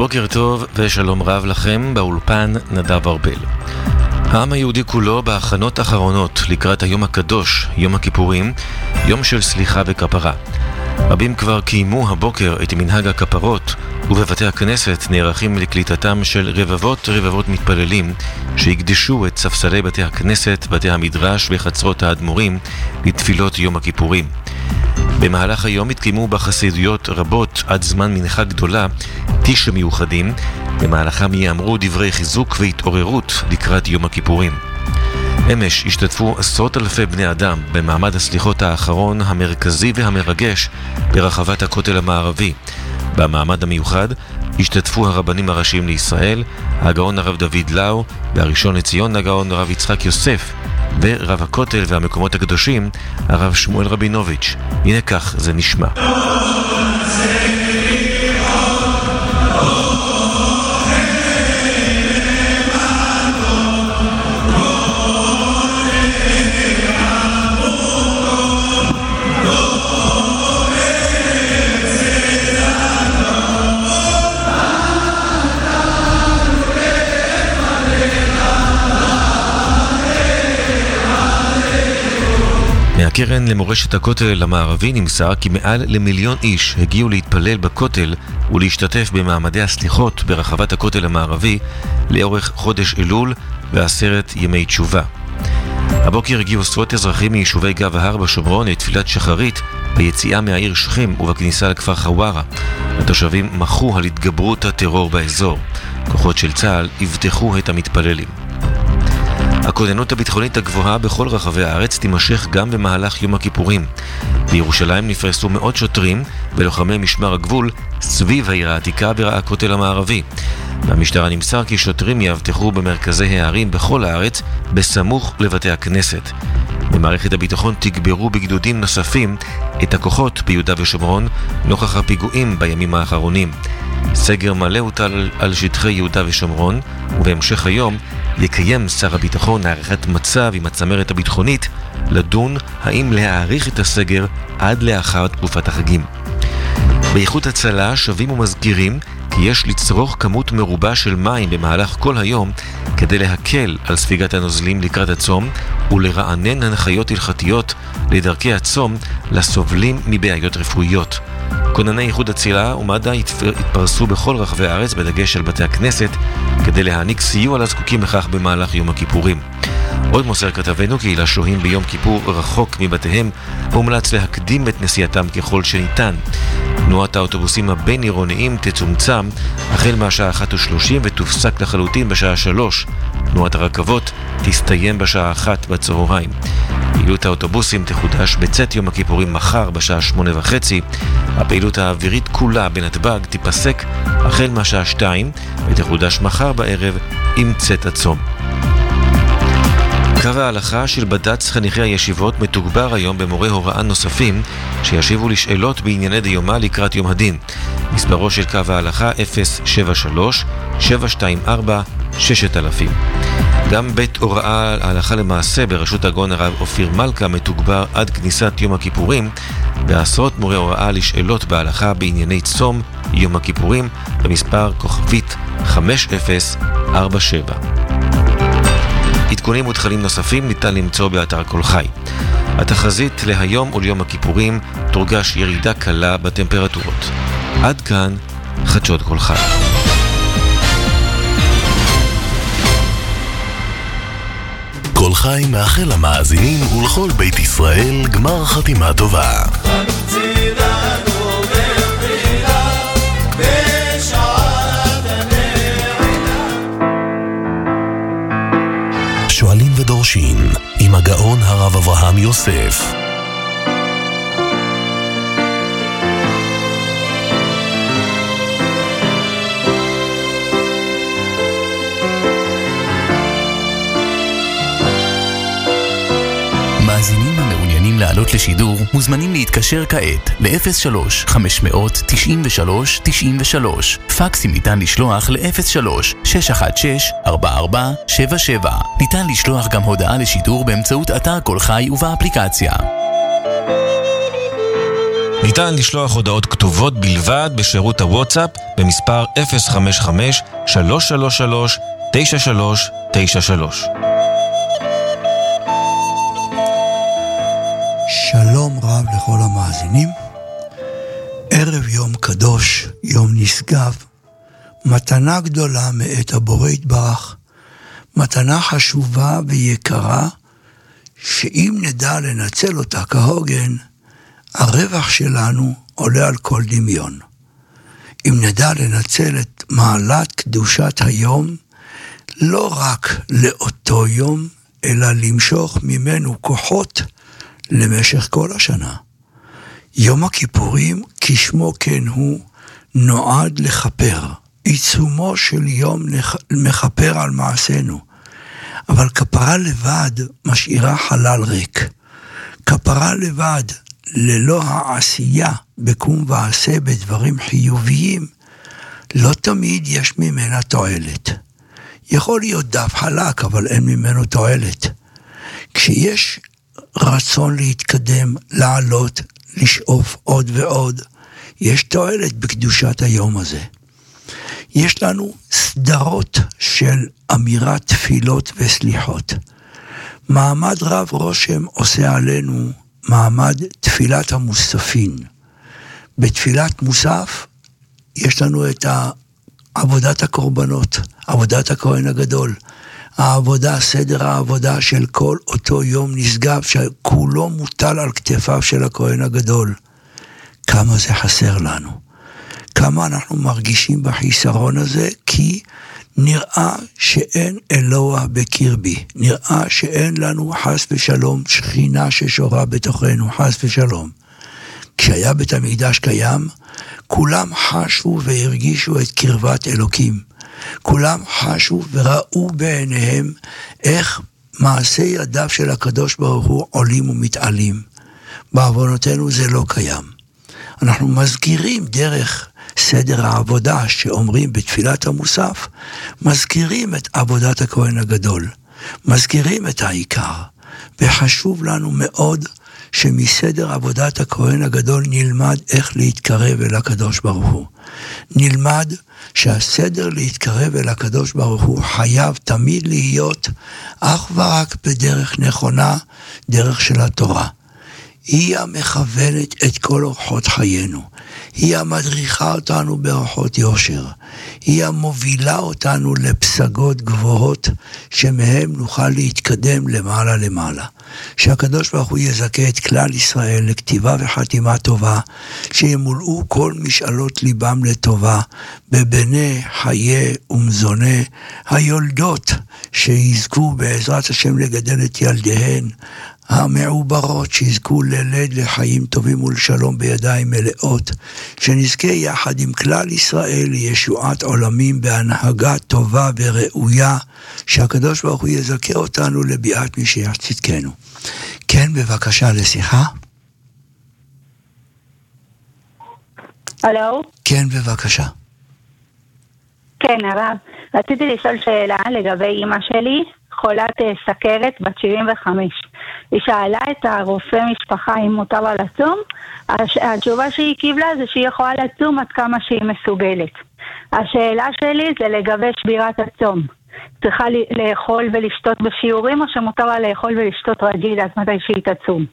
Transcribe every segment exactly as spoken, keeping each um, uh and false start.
בוקר טוב ושלום רב לכם, באולפן נדב ארבל. העם היהודי כולו בהכנות אחרונות לקראת היום הקדוש, יום הכיפורים, יום של סליחה וכפרה. רבים כבר קיימו הבוקר את מנהג הכפרות, ובבתי הכנסת נערכים לקליטתם של רבבות רבבות מתפללים שהקדישו את ספסלי בתי הכנסת, בתי המדרש וחצרות האדמו"רים לתפילות יום הכיפורים. במהלך היום התקיימו בחסידויות רבות עד זמן מנחה גדולה תשע מיוחדים, במהלכם יאמרו דברי חיזוק והתעוררות לקראת יום הכיפורים. אמש השתתפו עשרות אלפי בני אדם במעמד הסליחות האחרון המרכזי והמרגש ברחבת הכותל המערבי. במעמד המיוחד השתתפו הרבנים הראשיים לישראל, הגאון הרב דוד לאו, והראשון לציון הגאון הרב יצחק יוסף, ורב הכותל והמקומות הקדושים הרב שמואל רבינוביץ'. הנה כך זה נשמע. מהקרן למורשת הכותל המערבי נמסר כי מעל למיליון איש הגיעו להתפלל בכותל ולהשתתף במעמדי הסליחות ברחבת הכותל המערבי לאורך חודש אלול ועשרת ימי תשובה. הבוקר הגיעו עשרות אזרחים מיישובי גב ההר בשומרון לתפילת שחרית ביציאה מהעיר שכם ובכניסה לכפר חווארה. התושבים מחו על התגברות הטרור באזור. כוחות של צה"ל הבטחו את המתפללים. הכוננות הביטחונית הגבוהה בכל רחבי הארץ תימשך גם במהלך יום הכיפורים. בירושלים נפרסו מאות שוטרים ולוחמי משמר הגבול סביב העיר העתיקה והכותל המערבי. במשטרה נמסר כי שוטרים יאבטחו במרכזי הערים בכל הארץ בסמוך לבתי הכנסת. במערכת הביטחון תגברו בגדודים נוספים את הכוחות ביהודה ושומרון נוכח הפיגועים בימים האחרונים. סגר מלא הוטל על שטחי יהודה ושומרון, ובהמשך היום יקיים שר הביטחון הערכת מצב עם הצמרת הביטחונית לדון האם להאריך את הסגר עד לאחר תקופת החגים. באיחוד הצלה שווים ומזכירים כי יש לצרוך כמות מרובה של מים במהלך כל היום כדי להקל על ספיגת הנוזלים לקראת הצום ולרענן הנחיות הלכתיות לדרכי הצום לסובלים מבעיות רפואיות. כונני איחוד הצלה ומד"א התפרסו בכל רחבי הארץ בדגש על בתי הכנסת כדי להעניק סיוע לזקוקים לכך במהלך יום הכיפורים. עוד מוסר כתבנו כי לשוהים ביום כיפור רחוק מבתיהם הומלץ להקדים את נסיעתם ככל שניתן. תנועת האוטובוסים הבין עירוניים תצומצם החל מהשעה אחת ושלושים ותופסק לחלוטין בשעה שלוש. תנועת הרכבות תסתיים בשעה אחת בצהריים. פעילות האוטובוסים תחודש בצאת יום הכיפורים מחר בשעה שמונה וחצי. הפעילות האווירית כולה בנתב"ג תיפסק החל מהשעה שתיים ותחודש מחר בערב עם צאת הצום. קו ההלכה של בד"ץ חניכי הישיבות מתוגבר היום במורי הוראה נוספים שישיבו לשאלות בענייני דיומה לקראת יום הדין. מספרו של קו ההלכה אפס שבע שלוש שבע שתיים ארבע שש אלף. גם בית הוראה ההלכה למעשה בראשות הגאון הרב אופיר מלכה מתוגבר עד כניסת יום הכיפורים בעשרות מורי הוראה לשאלות בהלכה בענייני צום יום הכיפורים במספר כוכבית חמש אפס ארבע שבע. עדכונים ותכנים נוספים ניתן למצוא באתר כל חי. התחזית להיום וליום הכיפורים תורגש ירידה קלה בטמפרטורות. עד כאן חדשות כל חי. כל חי מאחל למאזינים ולכל בית ישראל גמר חתימה טובה. שואלים ודורשים עם הגאון הרב אברהם יוסף. מאזינים המעוניינים לעלות לשידור מוזמנים להתקשר כעת ל-אפס שלוש חמש תשע שלוש תשע שלוש. פקסים ניתן לשלוח ל-אפס שלוש שש אחת שש ארבע ארבע שבע שבע. ניתן לשלוח גם הודעה לשידור באמצעות אתר כל חי ובאפליקציה. ניתן לשלוח הודעות כתובות בלבד בשירות הוואטסאפ במספר אפס חמש חמש שלוש שלוש שלוש תשע שלוש תשע שלוש. שלום רב לכל המאזינים. ערב יום קדוש, יום נשגב, מתנה גדולה מאת הבורא יתברך, מתנה חשובה ויקרה, שאם נדע לנצל אותה כהוגן, הרווח שלנו עולה על כל דמיון. אם נדע לנצל את מעלת קדושת היום, לא רק לאותו יום, אלא למשוך ממנו כוחות למשך כל השנה. יום הכיפורים, כשמו כן הוא, נועד לחפר. עיצומו של יום מחפר על מעשינו. אבל כפרה לבד משאירה חלל ריק. כפרה לבד, ללא העשייה בקום ועשה בדברים חיוביים, לא תמיד יש ממנה תועלת. יכול להיות דף חלק, אבל אין ממנו תועלת. כשיש רצון להתקדם, לעלות, לשאוף עוד ועוד, יש תועלת בקדושת היום הזה. יש לנו סדרות של אמירת תפילות וסליחות. מעמד רב רושם עושה עלינו מעמד תפילת המוספין. בתפילת מוסף יש לנו את עבודת הקורבנות, עבודת הכהן הגדול, העבודה, סדר העבודה של כל אותו יום נשגב, שכולו מוטל על כתפיו של הכהן הגדול. כמה זה חסר לנו. כמה אנחנו מרגישים בחיסרון הזה, כי נראה שאין אלוה בקרבי, נראה שאין לנו חס ושלום שכינה ששורה בתוכנו, חס ושלום. כשהיה בית המקדש קיים, כולם חשו והרגישו את קרבת אלוקים. כולם חשו וראו בעיניהם איך מעשי ידיו של הקדוש ברוך הוא עולים ומתעלים. בעוונותינו זה לא קיים. אנחנו מזכירים דרך סדר העבודה שאומרים בתפילת המוסף, מזכירים את עבודת הכהן הגדול, מזכירים את העיקר, וחשוב לנו מאוד שמסדר עבודת הכהן הגדול נלמד איך להתקרב אל הקדוש ברוך הוא. נלמד שהסדר להתקרב אל הקדוש ברוך הוא חייב תמיד להיות אך ורק בדרך נכונה, דרך של התורה. היא המכוונת את כל אורחות חיינו. היא המדריכה אותנו באורחות יושר. היא המובילה אותנו לפסגות גבוהות, שמהם נוכל להתקדם למעלה למעלה. שהקדוש ברוך הוא יזכה את כלל ישראל לכתיבה וחתימה טובה, שימולאו כל משאלות ליבם לטובה, בבני חיי ומזוני היולדות, שיזכו בעזרת השם לגדל את ילדיהן, המעוברות שיזכו ללד לחיים טובים ולשלום בידיים מלאות, שנזכה יחד עם כלל ישראל לישועת עולמים בהנהגה טובה וראויה, שהקדוש ברוך הוא יזכה אותנו לביאת משיח צדקנו. כן, בבקשה לשיחה. הלו? כן, בבקשה. כן, הרב. רציתי לשאול שאלה לגבי אמא שלי, חולת סכרת בת שבעים וחמש. היא שאלה את הרופא משפחה אם מותר לה לצום. התשובה שהיא קיבלה זה שהיא יכולה לצום עד כמה שהיא מסוגלת. השאלה שלי זה לגבי שבירת הצום. צריכה לאכול ולשתות בשיעורים, או שמותר לה לאכול ולשתות רגיל עד מתי שהיא תצום?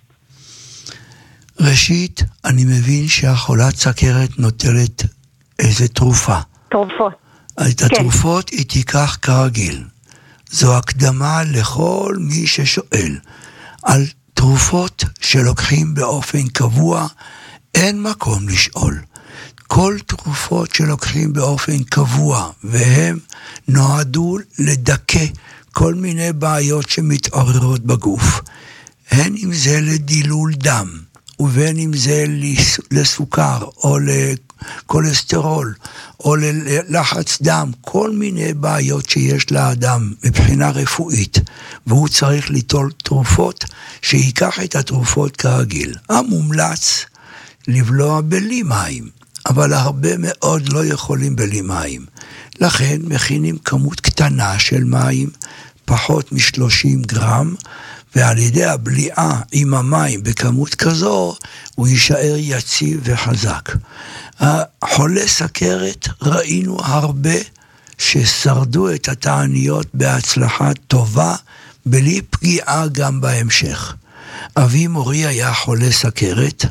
ראשית, אני מבין שהחולת סכרת נוטלת איזה תרופה. תרופות. את התרופות כן. היא תיקח כרגיל. זו הקדמה לכל מי ששואל. על תרופות שלוקחים באופן קבוע, אין מקום לשאול. כל תרופות שלוקחים באופן קבוע, והם נועדו לדכא כל מיני בעיות שמתעוררות בגוף. הן אם זה לדילול דם, ובין אם זה לסוכר, או לקולסטרול, או ללחץ דם, כל מיני בעיות שיש לאדם מבחינה רפואית, והוא צריך ליטול תרופות, שיקח את התרופות כרגיל. המומלץ לבלוע בלי מים, אבל הרבה מאוד לא יכולים בלי מים. לכן מכינים כמות קטנה של מים, פחות מ-שלושים גרם, ועל ידי הבליעה עם המים בכמות כזו, הוא יישאר יציב וחזק. החולה סכרת ראינו הרבה ששרדו את התעניות בהצלחה טובה, בלי פגיעה גם בהמשך. אבי מורי היה חולה סכרת,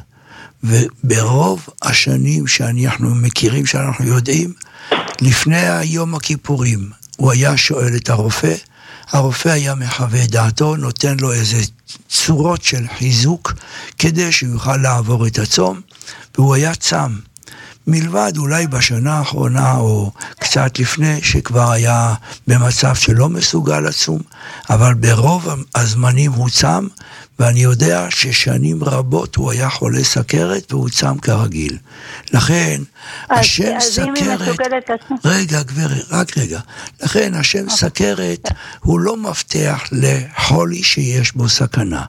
וברוב השנים שאנחנו מכירים, שאנחנו יודעים, לפני היום הכיפורים, הוא היה שואל את הרופא, הרופא היה מחווה דעתו, נותן לו איזה צורות של חיזוק, כדי שהוא יוכל לעבור את הצום, והוא היה צם. מלבד אולי בשנה האחרונה, או קצת לפני, שכבר היה במצב שלא מסוגל לצום, אבל ברוב הזמנים הוא צם, ואני יודע ששנים רבות הוא היה חולה סכרת, והוא צם כרגיל. לכן, השם סכרת, רגע גברת, רק רגע, לכן השם סכרת, הוא לא מבטח לחולי שיש בו סכנה.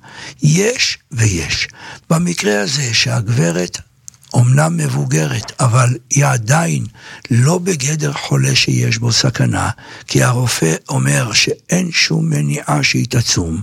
יש ויש. במקרה הזה שהגברת, אומנם מבוגרת, אבל היא עדיין לא בגדר חולה שיש בו סכנה, כי הרופא אומר שאין שום מניעה שהיא תצום.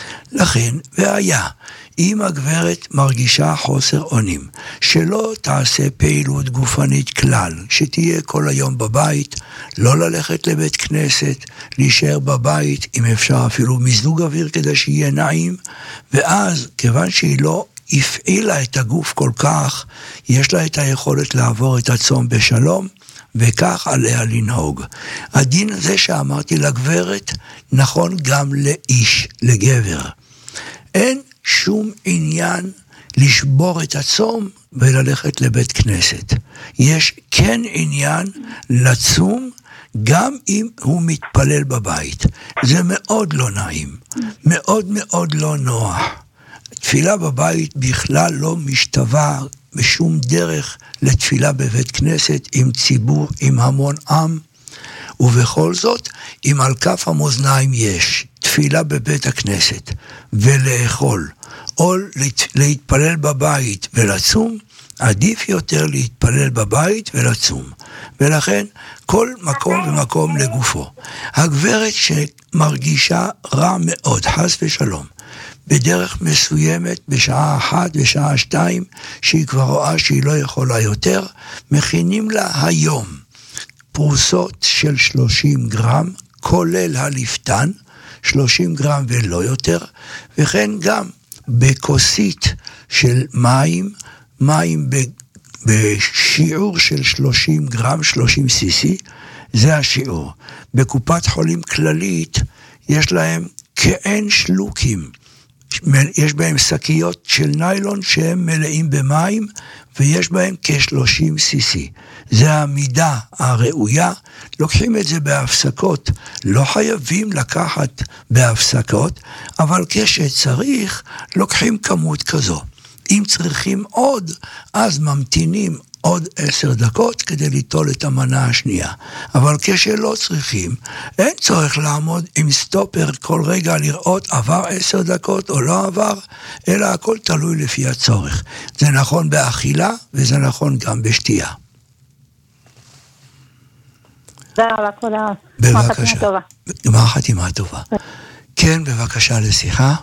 לכן, והיה, אם הגברת מרגישה חוסר אונים, שלא תעשה פעילות גופנית כלל, שתהיה כל היום בבית, לא ללכת לבית כנסת, להישאר בבית, אם אפשר אפילו מזוג אוויר כדי שיהיה נעים, ואז, כיוון שהיא לא הפעילה את הגוף כל כך, יש לה את היכולת לעבור את הצום בשלום, וכך עליה לנהוג. הדין הזה שאמרתי לגברת, נכון גם לאיש, לגבר. אין שום עניין לשבור את הצום וללכת לבית כנסת. יש כן עניין לצום, גם אם הוא מתפלל בבית. זה מאוד לא נעים, מאוד מאוד לא נוח. תפילה בבית בכלל לא משתווה בשום דרך לתפילה בבית כנסת עם ציבור, עם המון עם, ובכל זאת, אם על כף המאזניים יש תפילה בבית הכנסת ולאכול, או להתפלל בבית ולצום, עדיף יותר להתפלל בבית ולצום. ולכן כל מקום ומקום לגופו. הגברת שמרגישה רע מאוד, חס ושלום, בדרך מסוימת, בשעה אחת, בשעה שתיים, שהיא כבר רואה שהיא לא יכולה יותר, מכינים לה היום פרוסות של שלושים גרם, כולל הלפתן, שלושים גרם ולא יותר, וכן גם בכוסית של מים, מים בשיעור של שלושים גרם, שלושים סי-סי, זה השיעור. בקופת חולים כללית יש להם כאין שלוקים, יש בהם שקיות של ניילון שהם מלאים במים, ויש בהם כ-שלושים סי-סי. זה המידה הראויה, לוקחים את זה בהפסקות, לא חייבים לקחת בהפסקות, אבל כשצריך, לוקחים כמות כזו. אם צריכים עוד, אז ממתינים עוד עשר דקות כדי ליטול את המנה השנייה. אבל כשלא צריכים, אין צורך לעמוד עם סטופר כל רגע לראות עבר עשר דקות או לא עבר, אלא הכל תלוי לפי הצורך. זה נכון באכילה וזה נכון גם בשתייה. תודה רבה, תודה. בבקשה. גמר חתימה טובה. כן, בבקשה לשיחה.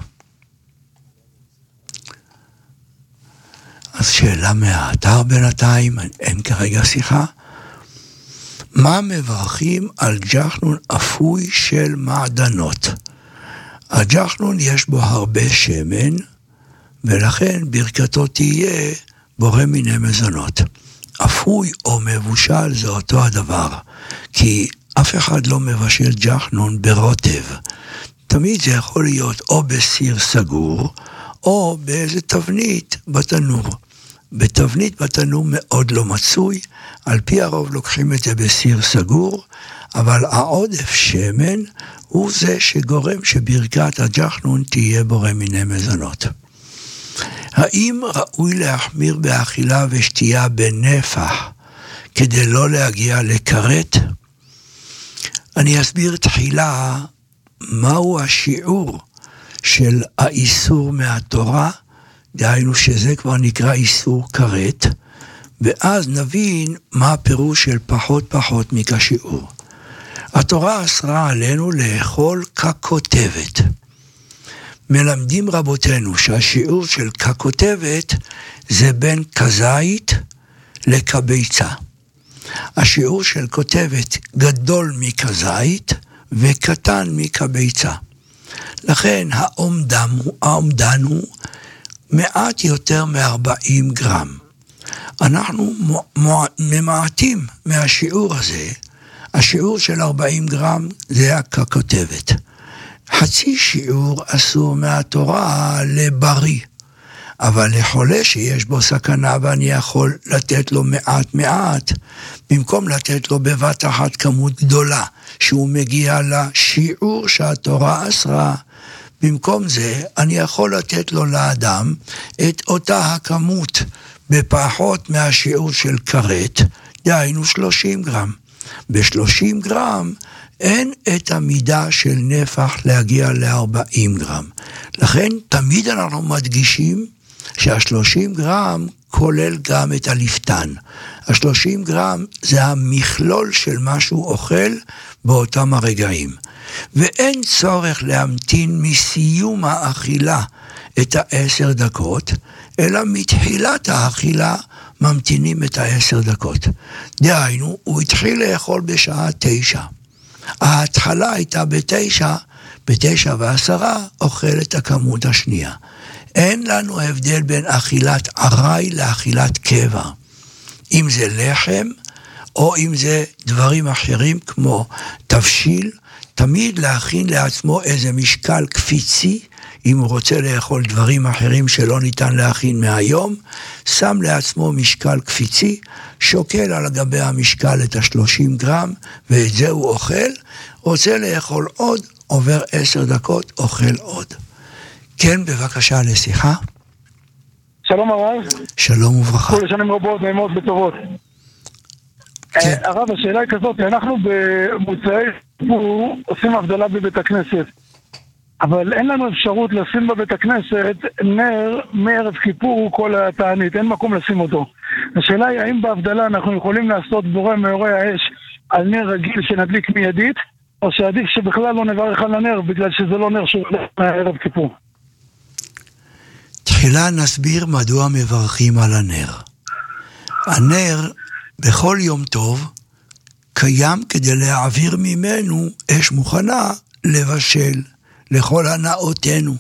אז שאלה מהאתר בינתיים, אין כרגע שיחה. מה מברכים על ג'חנון אפוי של מעדנות? הג'חנון יש בו הרבה שמן, ולכן ברכתו תהיה בורא מיני מזונות. אפוי או מבושל זה אותו הדבר, כי אף אחד לא מבשל ג'חנון ברוטב. תמיד זה יכול להיות או בסיר סגור, או באיזה תבנית בתנור. בתבנית בתנור מאוד לא מצוי, על פי הרוב לוקחים את זה בסיר סגור, אבל העודף שמן הוא זה שגורם שברכת הג'חנון תהיה בורא מיני מזונות. האם ראוי להחמיר באכילה ושתייה בנפח, כדי לא להגיע לקראת? אני אסביר תחילה מהו השיעור של האיסור מהתורה, דהיינו שזה כבר נקרא איסור כרת, ואז נבין מה הפירוש של פחות פחות מכשיעור. התורה אסרה עלינו לאכול ככותבת. מלמדים רבותינו שהשיעור של ככותבת זה בין כזית לכביצה. השיעור של כותבת גדול מכזית וקטן מכביצה. לכן האומדן הוא, האומדן הוא מעט יותר מ-ארבעים גרם. אנחנו ממעטים מהשיעור הזה. השיעור של ארבעים גרם זה הככותבת. חצי שיעור אסור מהתורה לבריא, אבל לחולה שיש בו סכנה ואני יכול לתת לו מעט מעט, במקום לתת לו בבת אחת כמות גדולה, שהוא מגיע לשיעור שהתורה אסרה, במקום זה אני יכול לתת לו לאדם את אותה הכמות בפחות מהשיעור של כרת, דהיינו שלושים גרם. ב-שלושים גרם אין את המידה של נפח להגיע ל-ארבעים גרם. לכן תמיד אנחנו מדגישים שה-שלושים גרם כולל גם את הלפתן. ה-שלושים גרם זה המכלול של מה שהוא אוכל באותם הרגעים. ואין צורך להמתין מסיום האכילה את העשר דקות, אלא מתחילת האכילה ממתינים את העשר דקות. דהיינו, הוא התחיל לאכול בשעה תשע. ההתחלה הייתה בתשע, בתשע ועשרה אוכל את הכמות השנייה. אין לנו הבדל בין אכילת ערי לאכילת קבע. אם זה לחם, או אם זה דברים אחרים כמו תבשיל, תמיד להכין לעצמו איזה משקל קפיצי, אם הוא רוצה לאכול דברים אחרים שלא ניתן להכין מהיום, שם לעצמו משקל קפיצי, שוקל על גבי המשקל את ה-שלושים גרם, ואת זה הוא אוכל, רוצה לאכול עוד, עובר עשר דקות, אוכל עוד. כן, בבקשה לשיחה. שלום הרב. שלום וברכה. כל שנים רבות, נעימות בטובות. כן. הרב, השאלה היא כזאת, אנחנו במוצאי כיפור עושים הבדלה בבית הכנסת, אבל אין לנו אפשרות לשים בבית הכנסת נר מערב כיפור כל התענית, אין מקום לשים אותו. השאלה היא, האם בהבדלה אנחנו יכולים לעשות בורא מאורי האש על נר רגיל שנדליק מיידית, או שעדיף שבכלל לא נברך על הנר, בגלל שזה לא נר שהוא מערב כיפור? תחילה נסביר מדוע מברכים על הנר. הנר בכל יום טוב קיים כדי להעביר ממנו אש מוכנה לבשל לכל הנאותינו.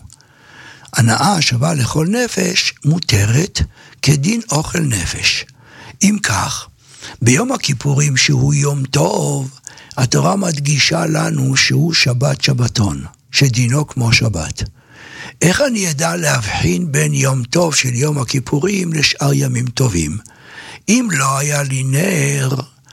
הנאה שווה לכל נפש מותרת כדין אוכל נפש. אם כך, ביום הכיפורים שהוא יום טוב, התורה מדגישה לנו שהוא שבת שבתון, שדינו כמו שבת. איך אני ידע להבחין בין יום טוב של יום הכיפורים לשאר ימים טובים? אם לא היה לי נר,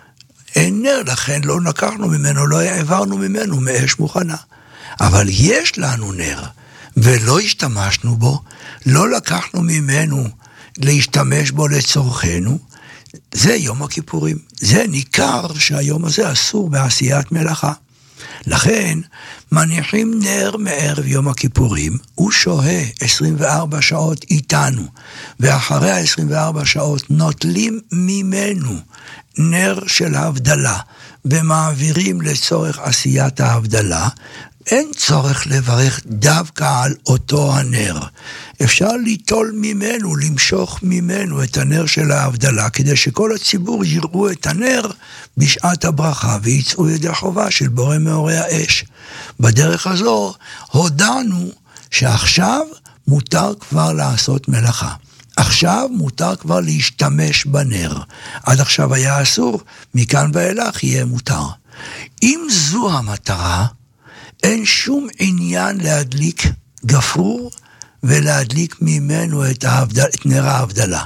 אין נר, לכן לא לקחנו ממנו, לא העברנו ממנו מאש מוכנה. אבל יש לנו נר, ולא השתמשנו בו, לא לקחנו ממנו להשתמש בו לצורכנו, זה יום הכיפורים. זה ניכר שהיום הזה אסור בעשיית מלאכה. לכן מניחים נר מערב יום הכיפורים, הוא שוהה עשרים וארבע שעות איתנו, ואחרי ה-עשרים וארבע שעות נוטלים ממנו נר של ההבדלה, ומעבירים לצורך עשיית ההבדלה. אין צורך לברך דווקא על אותו הנר. אפשר ליטול ממנו, למשוך ממנו את הנר של ההבדלה, כדי שכל הציבור יראו את הנר בשעת הברכה, ויצאו ידי חובה של בורא מאורי האש. בדרך הזו הודענו שעכשיו מותר כבר לעשות מלאכה. עכשיו מותר כבר להשתמש בנר. עד עכשיו היה אסור, מכאן ואילך יהיה מותר. אם זו המטרה, אין שום עניין להדליק גפרור ולהדליק ממנו את, ההבדל, את נר ההבדלה.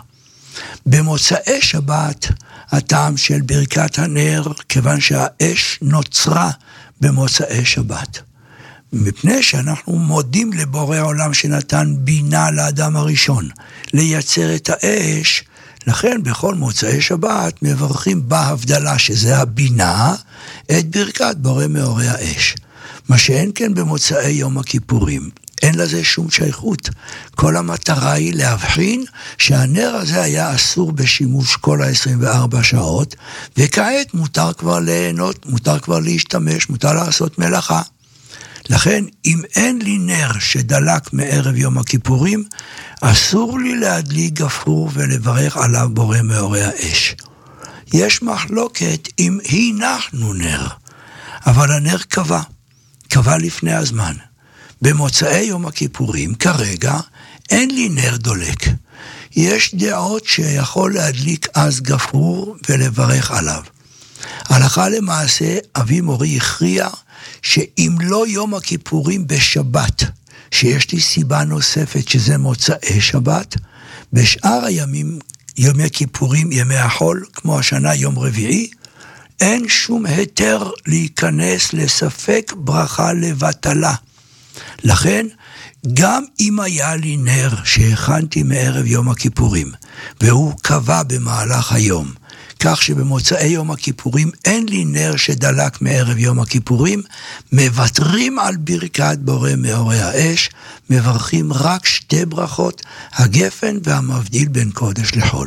במוצאי שבת, הטעם של ברכת הנר, כיוון שהאש נוצרה במוצאי שבת. מפני שאנחנו מודים לבורא העולם שנתן בינה לאדם הראשון, לייצר את האש, לכן בכל מוצאי שבת מברכים בהבדלה, שזה הבינה, את ברכת בורא מאורי האש. מה שאין כן במוצאי יום הכיפורים, אין לזה שום שייכות. כל המטרה היא להבחין שהנר הזה היה אסור בשימוש כל ה-עשרים וארבע שעות, וכעת מותר כבר ליהנות, מותר כבר להשתמש, מותר לעשות מלאכה. לכן, אם אין לי נר שדלק מערב יום הכיפורים, אסור לי להדליק גפרור ולברך עליו בורא מאורי האש. יש מחלוקת אם הנחנו נר, אבל הנר קבע, קבע לפני הזמן. במוצאי יום הכיפורים, כרגע, אין לי נר דולק. יש דעות שיכול להדליק אז גפרור ולברך עליו. הלכה למעשה, אבי מורי הכריע שאם לא יום הכיפורים בשבת, שיש לי סיבה נוספת שזה מוצאי שבת, בשאר הימים, ימי כיפורים, ימי החול, כמו השנה יום רביעי, אין שום היתר להיכנס לספק ברכה לבטלה. לכן, גם אם היה לי נר שהכנתי מערב יום הכיפורים, והוא קבע במהלך היום, כך שבמוצאי יום הכיפורים אין לי נר שדלק מערב יום הכיפורים, מבטרים על ברכת בורא מאורי האש, מברכים רק שתי ברכות, הגפן והמבדיל בין קודש לחול.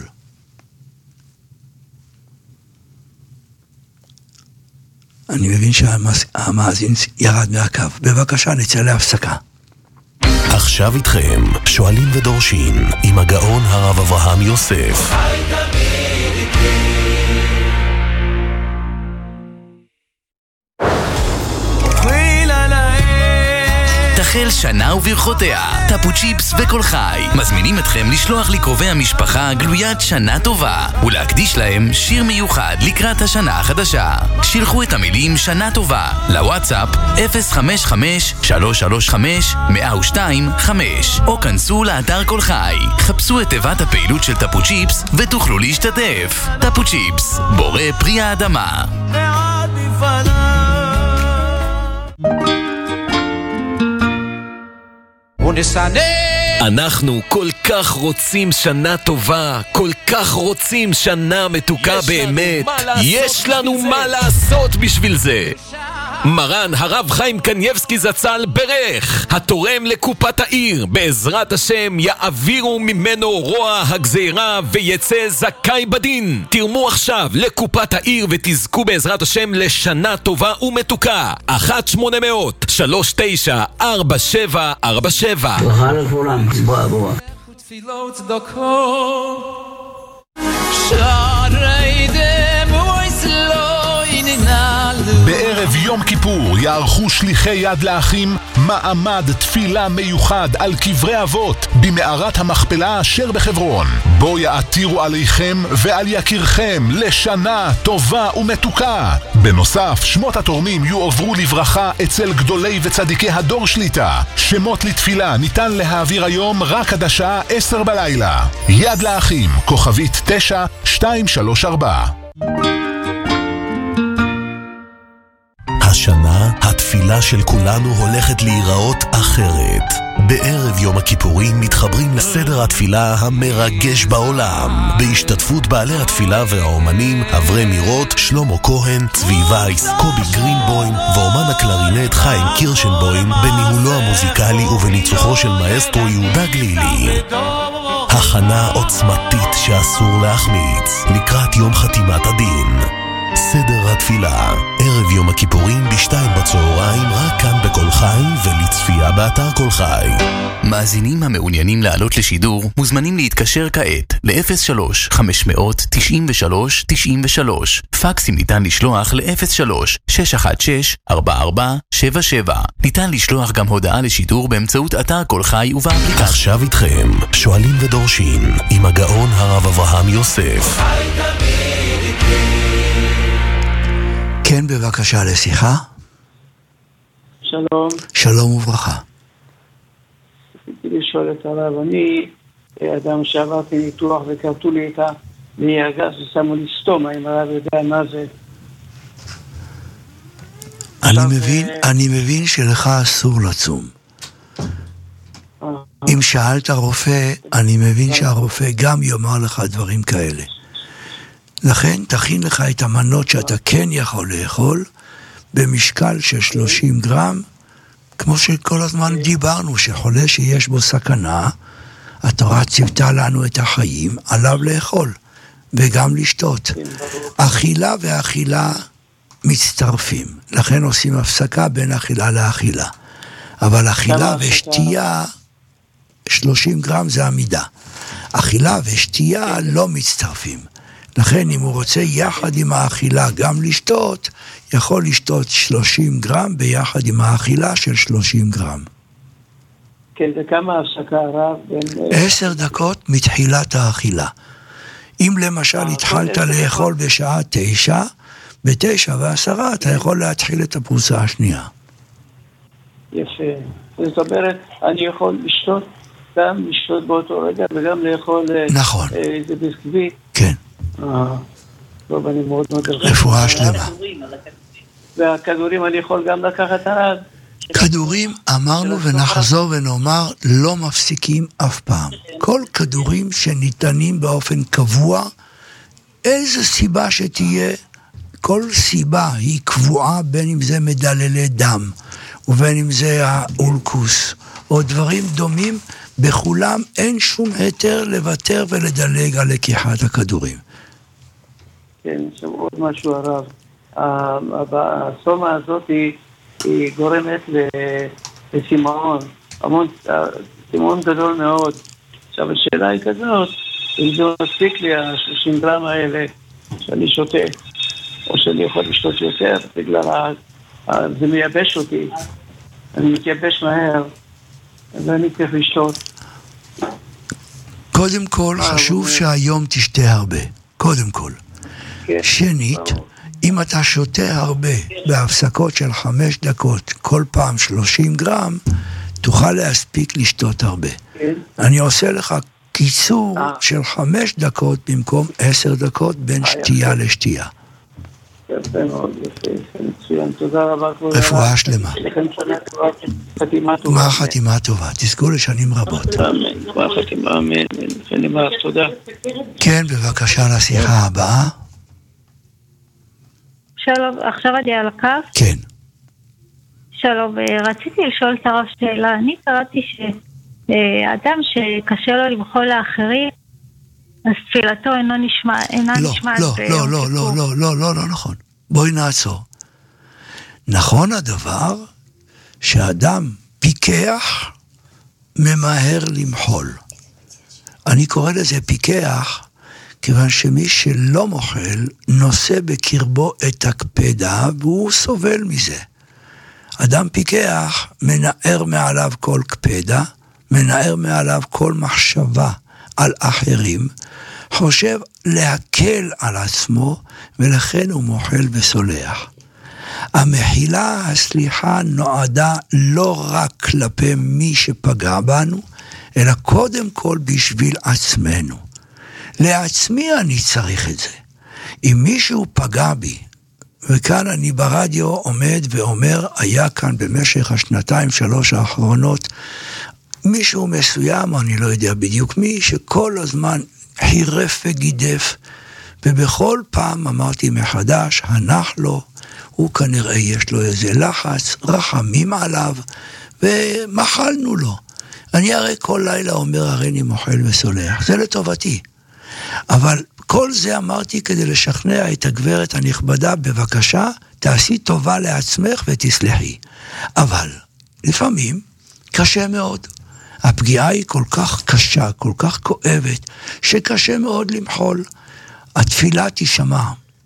אני מבין שהמאזין ירד מהקו. בבקשה, נצא להפסקה. עכשיו איתכם, שואלים ודורשים, עם הגאון הרב אברהם יוסף. תחל שנה וברכותיה, טפו צ'יפס וכל חי מזמינים אתכם לשלוח לקרובי המשפחה גלוית שנה טובה ולהקדיש להם שיר מיוחד לקראת השנה החדשה. שילחו את המילים שנה טובה לוואטסאפ אפס חמש חמש שלוש שלוש חמש אפס שתיים חמש או כנסו לאתר כל חי, חפשו את תיבת הפעילות של טפו צ'יפס ותוכלו להשתתף. טפו צ'יפס, בורא פרי האדמה. אנחנו כל כך רוצים שנה טובה, כל כך רוצים שנה מתוקה באמת. יש לנו מה לעשות בשביל זה. מרן הרב חיים קנייבסקי זצ"ל ברך, התורם לקופת העיר, בעזרת השם יעבירו ממנו רוע הגזירה ויצא זכאי בדין. תרמו עכשיו לקופת העיר ותזכו בעזרת השם לשנה טובה ומתוקה. אחת שמונה מאות שלוש תשע ארבע שבע ארבע שבע. ברכה לכולם, בוא בוא. תפילות צדקות שערי דמויס לא יננלו. בערב יום כיפור יערכו שליחי יד לאחים מעמד תפילה מיוחד על קברי אבות במערת המכפלה אשר בחברון, בו יעתירו עליכם ועל יקירכם לשנה טובה ומתוקה. בנוסף, שמות התורמים יועברו לברכה אצל גדולי וצדיקי הדור שליטה. שמות לתפילה ניתן להעביר היום רק עד השעה עשר בלילה. יד לאחים, כוכבית תשע שתיים שלוש ארבע. השנה התפילה של כולנו הולכת להיראות אחרת. בערב יום הכיפורים מתחברים לסדר התפילה המרגש בעולם, בהשתתפות בעלי התפילה והאומנים אברי מירות, שלמה כהן, צבי וייס, קובי גרינבוים ואומן הקלרינט חיים קירשנבוים, בניהולו המוזיקלי ובניצוחו של מאסטרו יהודה גלילי. הכנה עוצמתית שאסור להחמיץ לקראת יום חתימת הדין. סדר התפילה, ערב יום הכיפורים בשתיים בצהריים, רק כאן בכל חי ולצפייה באתר כל חי. מאזינים המעוניינים לעלות לשידור מוזמנים להתקשר כעת ל-אפס שלוש חמש תשע שלוש תשע שלוש. פקסים ניתן לשלוח ל-אפס שלוש שש אחת שש ארבע ארבע שבע שבע. ניתן לשלוח גם הודעה לשידור באמצעות אתר כל חי ובאפליקציה. עכשיו איתכם, שואלים ודורשים, עם הגאון הרב אברהם יוסף. כן, בבקשה לשיחה. שלום. שלום וברכה. רציתי לשאול את הרב, אני אדם שעברתי ניתוח וקרתו לי את המעי הגס ושמו לי סתום, האם הרב יודע מה זה? אני מבין, אני מבין שלך אסור לצום. אם שאלת רופא, אני מבין שהרופא גם יאמר לך דברים כאלה. לכן תכין לך את המנות שאתה כן יכול לאכול, במשקל של שלושים גרם, כמו שכל הזמן דיברנו, שחולה שיש בו סכנה, התורה ציוותה לנו את החיים, עליו לאכול, וגם לשתות. אכילה ואכילה מצטרפים, לכן עושים הפסקה בין אכילה לאכילה. אבל אכילה ושתייה, שלושים גרם זה המידה. אכילה ושתייה לא מצטרפים. לכן אם הוא רוצה יחד עם האכילה גם לשתות, יכול לשתות שלושים גרם ביחד עם האכילה של שלושים גרם. כן, וכמה הפסקה הרב? עשר דקות מתחילת האכילה. אם למשל התחלת לאכול בשעה תשע, בתשע ועשרה אתה יכול להתחיל את הפרוסה השנייה. יפה. זאת אומרת, אני יכול לשתות, גם לשתות באותו רגע וגם לאכול נכון. איזה ביסקוויט. כן. טוב, אני מאוד מאוד... רפואה שלמה. והכדורים אני יכול גם לקחת הרב? כדורים, אמרנו ונחזור ונאמר, לא מפסיקים אף פעם. כל כדורים שניתנים באופן קבוע, איזו סיבה שתהיה, כל סיבה היא קבועה, בין אם זה מדללי דם, ובין אם זה האולקוס, או דברים דומים, בכולם אין שום היתר לוותר ולדלג על לקיחת הכדורים. כן, שם עוד משהו הרב. הסומה הזאת היא, היא גורמת לסימאון, המון, סימאון גדול מאוד. עכשיו השאלה היא כזאת, אם זה מספיק לי ה-שלושים גרם האלה שאני שותה, או שאני יכול לשתות יותר, בגלל ה... זה מייבש אותי, אני מתייבש מהר, ואני צריך לשתות. קודם כל, חשוב שהיום תשתה הרבה, קודם כל. שנית, אם אתה שותה הרבה בהפסקות של חמש דקות, כל פעם שלושים גרם, תוכל להספיק לשתות הרבה. אני עושה לך קיצור של חמש דקות במקום עשר דקות בין שתייה לשתייה. יפה מאוד, יפה, מצוין. תודה רבה. רפואה שלמה. מה חתימה טובה? תזכו לשנים רבות. מה חתימה, אמן. ונמח, תודה. כן, בבקשה לשיחה הבאה. שלום, עכשיו אני על הקו? כן. שלום, רציתי לשאול את הרב שאלה. אני קראתי שאדם שקשה לו למחול לאחרים, אז תפילתו אינו נשמע, אינה לא, נשמעת לא, לא, לא, לא, לא, לא, לא, לא נכון. בואי נעצור. נכון הדבר שאדם פיקח ממהר למחול. אני קורא לזה פיקח, כיוון שמי שלא מוחל נושא בקרבו את הקפדה והוא סובל מזה. אדם פיקח מנער מעליו כל קפדה, מנער מעליו כל מחשבה על אחרים, חושב להקל על עצמו, ולכן הוא מוחל וסולח. המחילה, הסליחה, נועדה לא רק כלפי מי שפגע בנו, אלא קודם כל בשביל עצמנו. לעצמי אני צריך את זה. אם מישהו פגע בי, וכאן אני ברדיו עומד ואומר, היה כאן במשך השנתיים שלוש האחרונות, מישהו מסוים, אני לא יודע בדיוק מי, שכל הזמן חירף וגידף, ובכל פעם אמרתי מחדש, הנח לו, הוא כנראה יש לו איזה לחץ, רחמים עליו, ומחלנו לו. אני הרי כל לילה אומר, הרי אני מוחל וסולח, זה לטובתי. אבל כל זה אמרתי כדי לשכנע את הגברת הנכבדה, בבקשה, תעשי טובה לעצמך ותסלחי. אבל לפעמים קשה מאוד. הפגיעה היא כל כך קשה, כל כך כואבת, שקשה מאוד למחול. התפילה תשמע.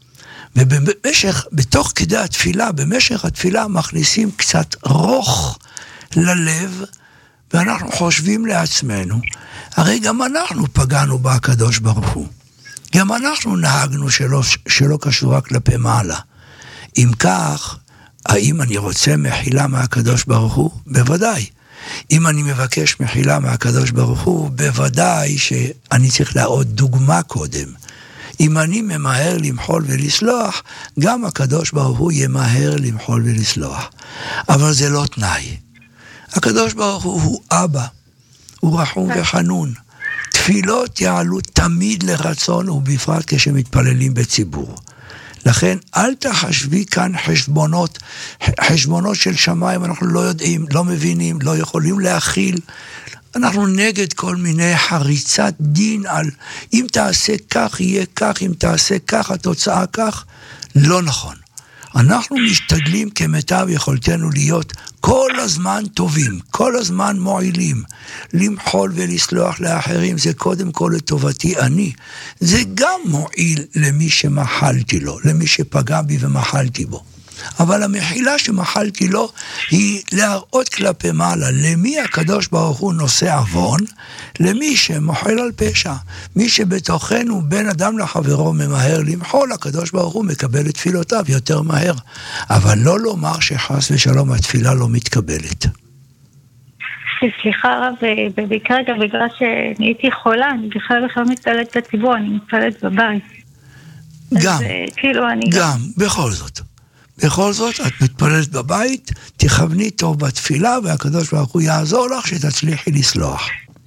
ובמשך, בתוך כדי התפילה, במשך התפילה מכניסים קצת רוך ללב, ואנחנו חושבים לעצמנו, הרי גם אנחנו פגענו בהקדוש ברוך הוא. גם אנחנו נהגנו שלא, שלא קשורה כלפי מעלה. אם כך, האם אני רוצה מחילה מהקדוש ברוך הוא? בוודאי. אם אני מבקש מחילה מהקדוש ברוך הוא, בוודאי שאני צריך להראות דוגמה קודם. אם אני ממהר למחול ולסלוח, גם הקדוש ברוך הוא ימהר למחול ולסלוח. אבל זה לא תנאי. הקדוש ברוך הוא הוא אבא, הוא רחום וחנון. תפילות יעלו תמיד לרצון, ובפרט כשמתפללים בציבור. לכן אל תחשבי כאן חשבונות, חשבונות של שמיים, אנחנו לא יודעים, לא מבינים, לא יכולים להכיל. אנחנו נגד כל מיני חריצת דין על אם תעשה כך יהיה כך, אם תעשה כך התוצאה כך. לא נכון. אנחנו משתדלים כמיטב יכולתנו להיות כל הזמן טובים, כל הזמן מועילים. למחול ולסלוח לאחרים זה קודם כל לטובתי אני. זה גם מועיל למי שמחלתי לו, למי שפגע בי ומחלתי בו. אבל המחילה שמחלתי לו היא להראות כלפי מעלה למי הקדוש ברוך הוא נושא עוון, למי שמוחל על פשע. מי שבתוכנו בין אדם לחברו ממהר למחול, הקדוש ברוך הוא מקבל את תפילותיו יותר מהר. אבל לא לומר שחס ושלום התפילה לא מתקבלת. סליחה רב, בעיקר גם בגלל שנהייתי חולה, אני בכלל בכלל מתפללת בציבור, אני מתפללת בבית. גם, אז, כאילו אני גם, בכל זאת. בכל זאת, את מתפללת בבית, תכווני טוב בתפילה, והקדוש ברוך הוא יעזור לך שתצליחי לסלוח.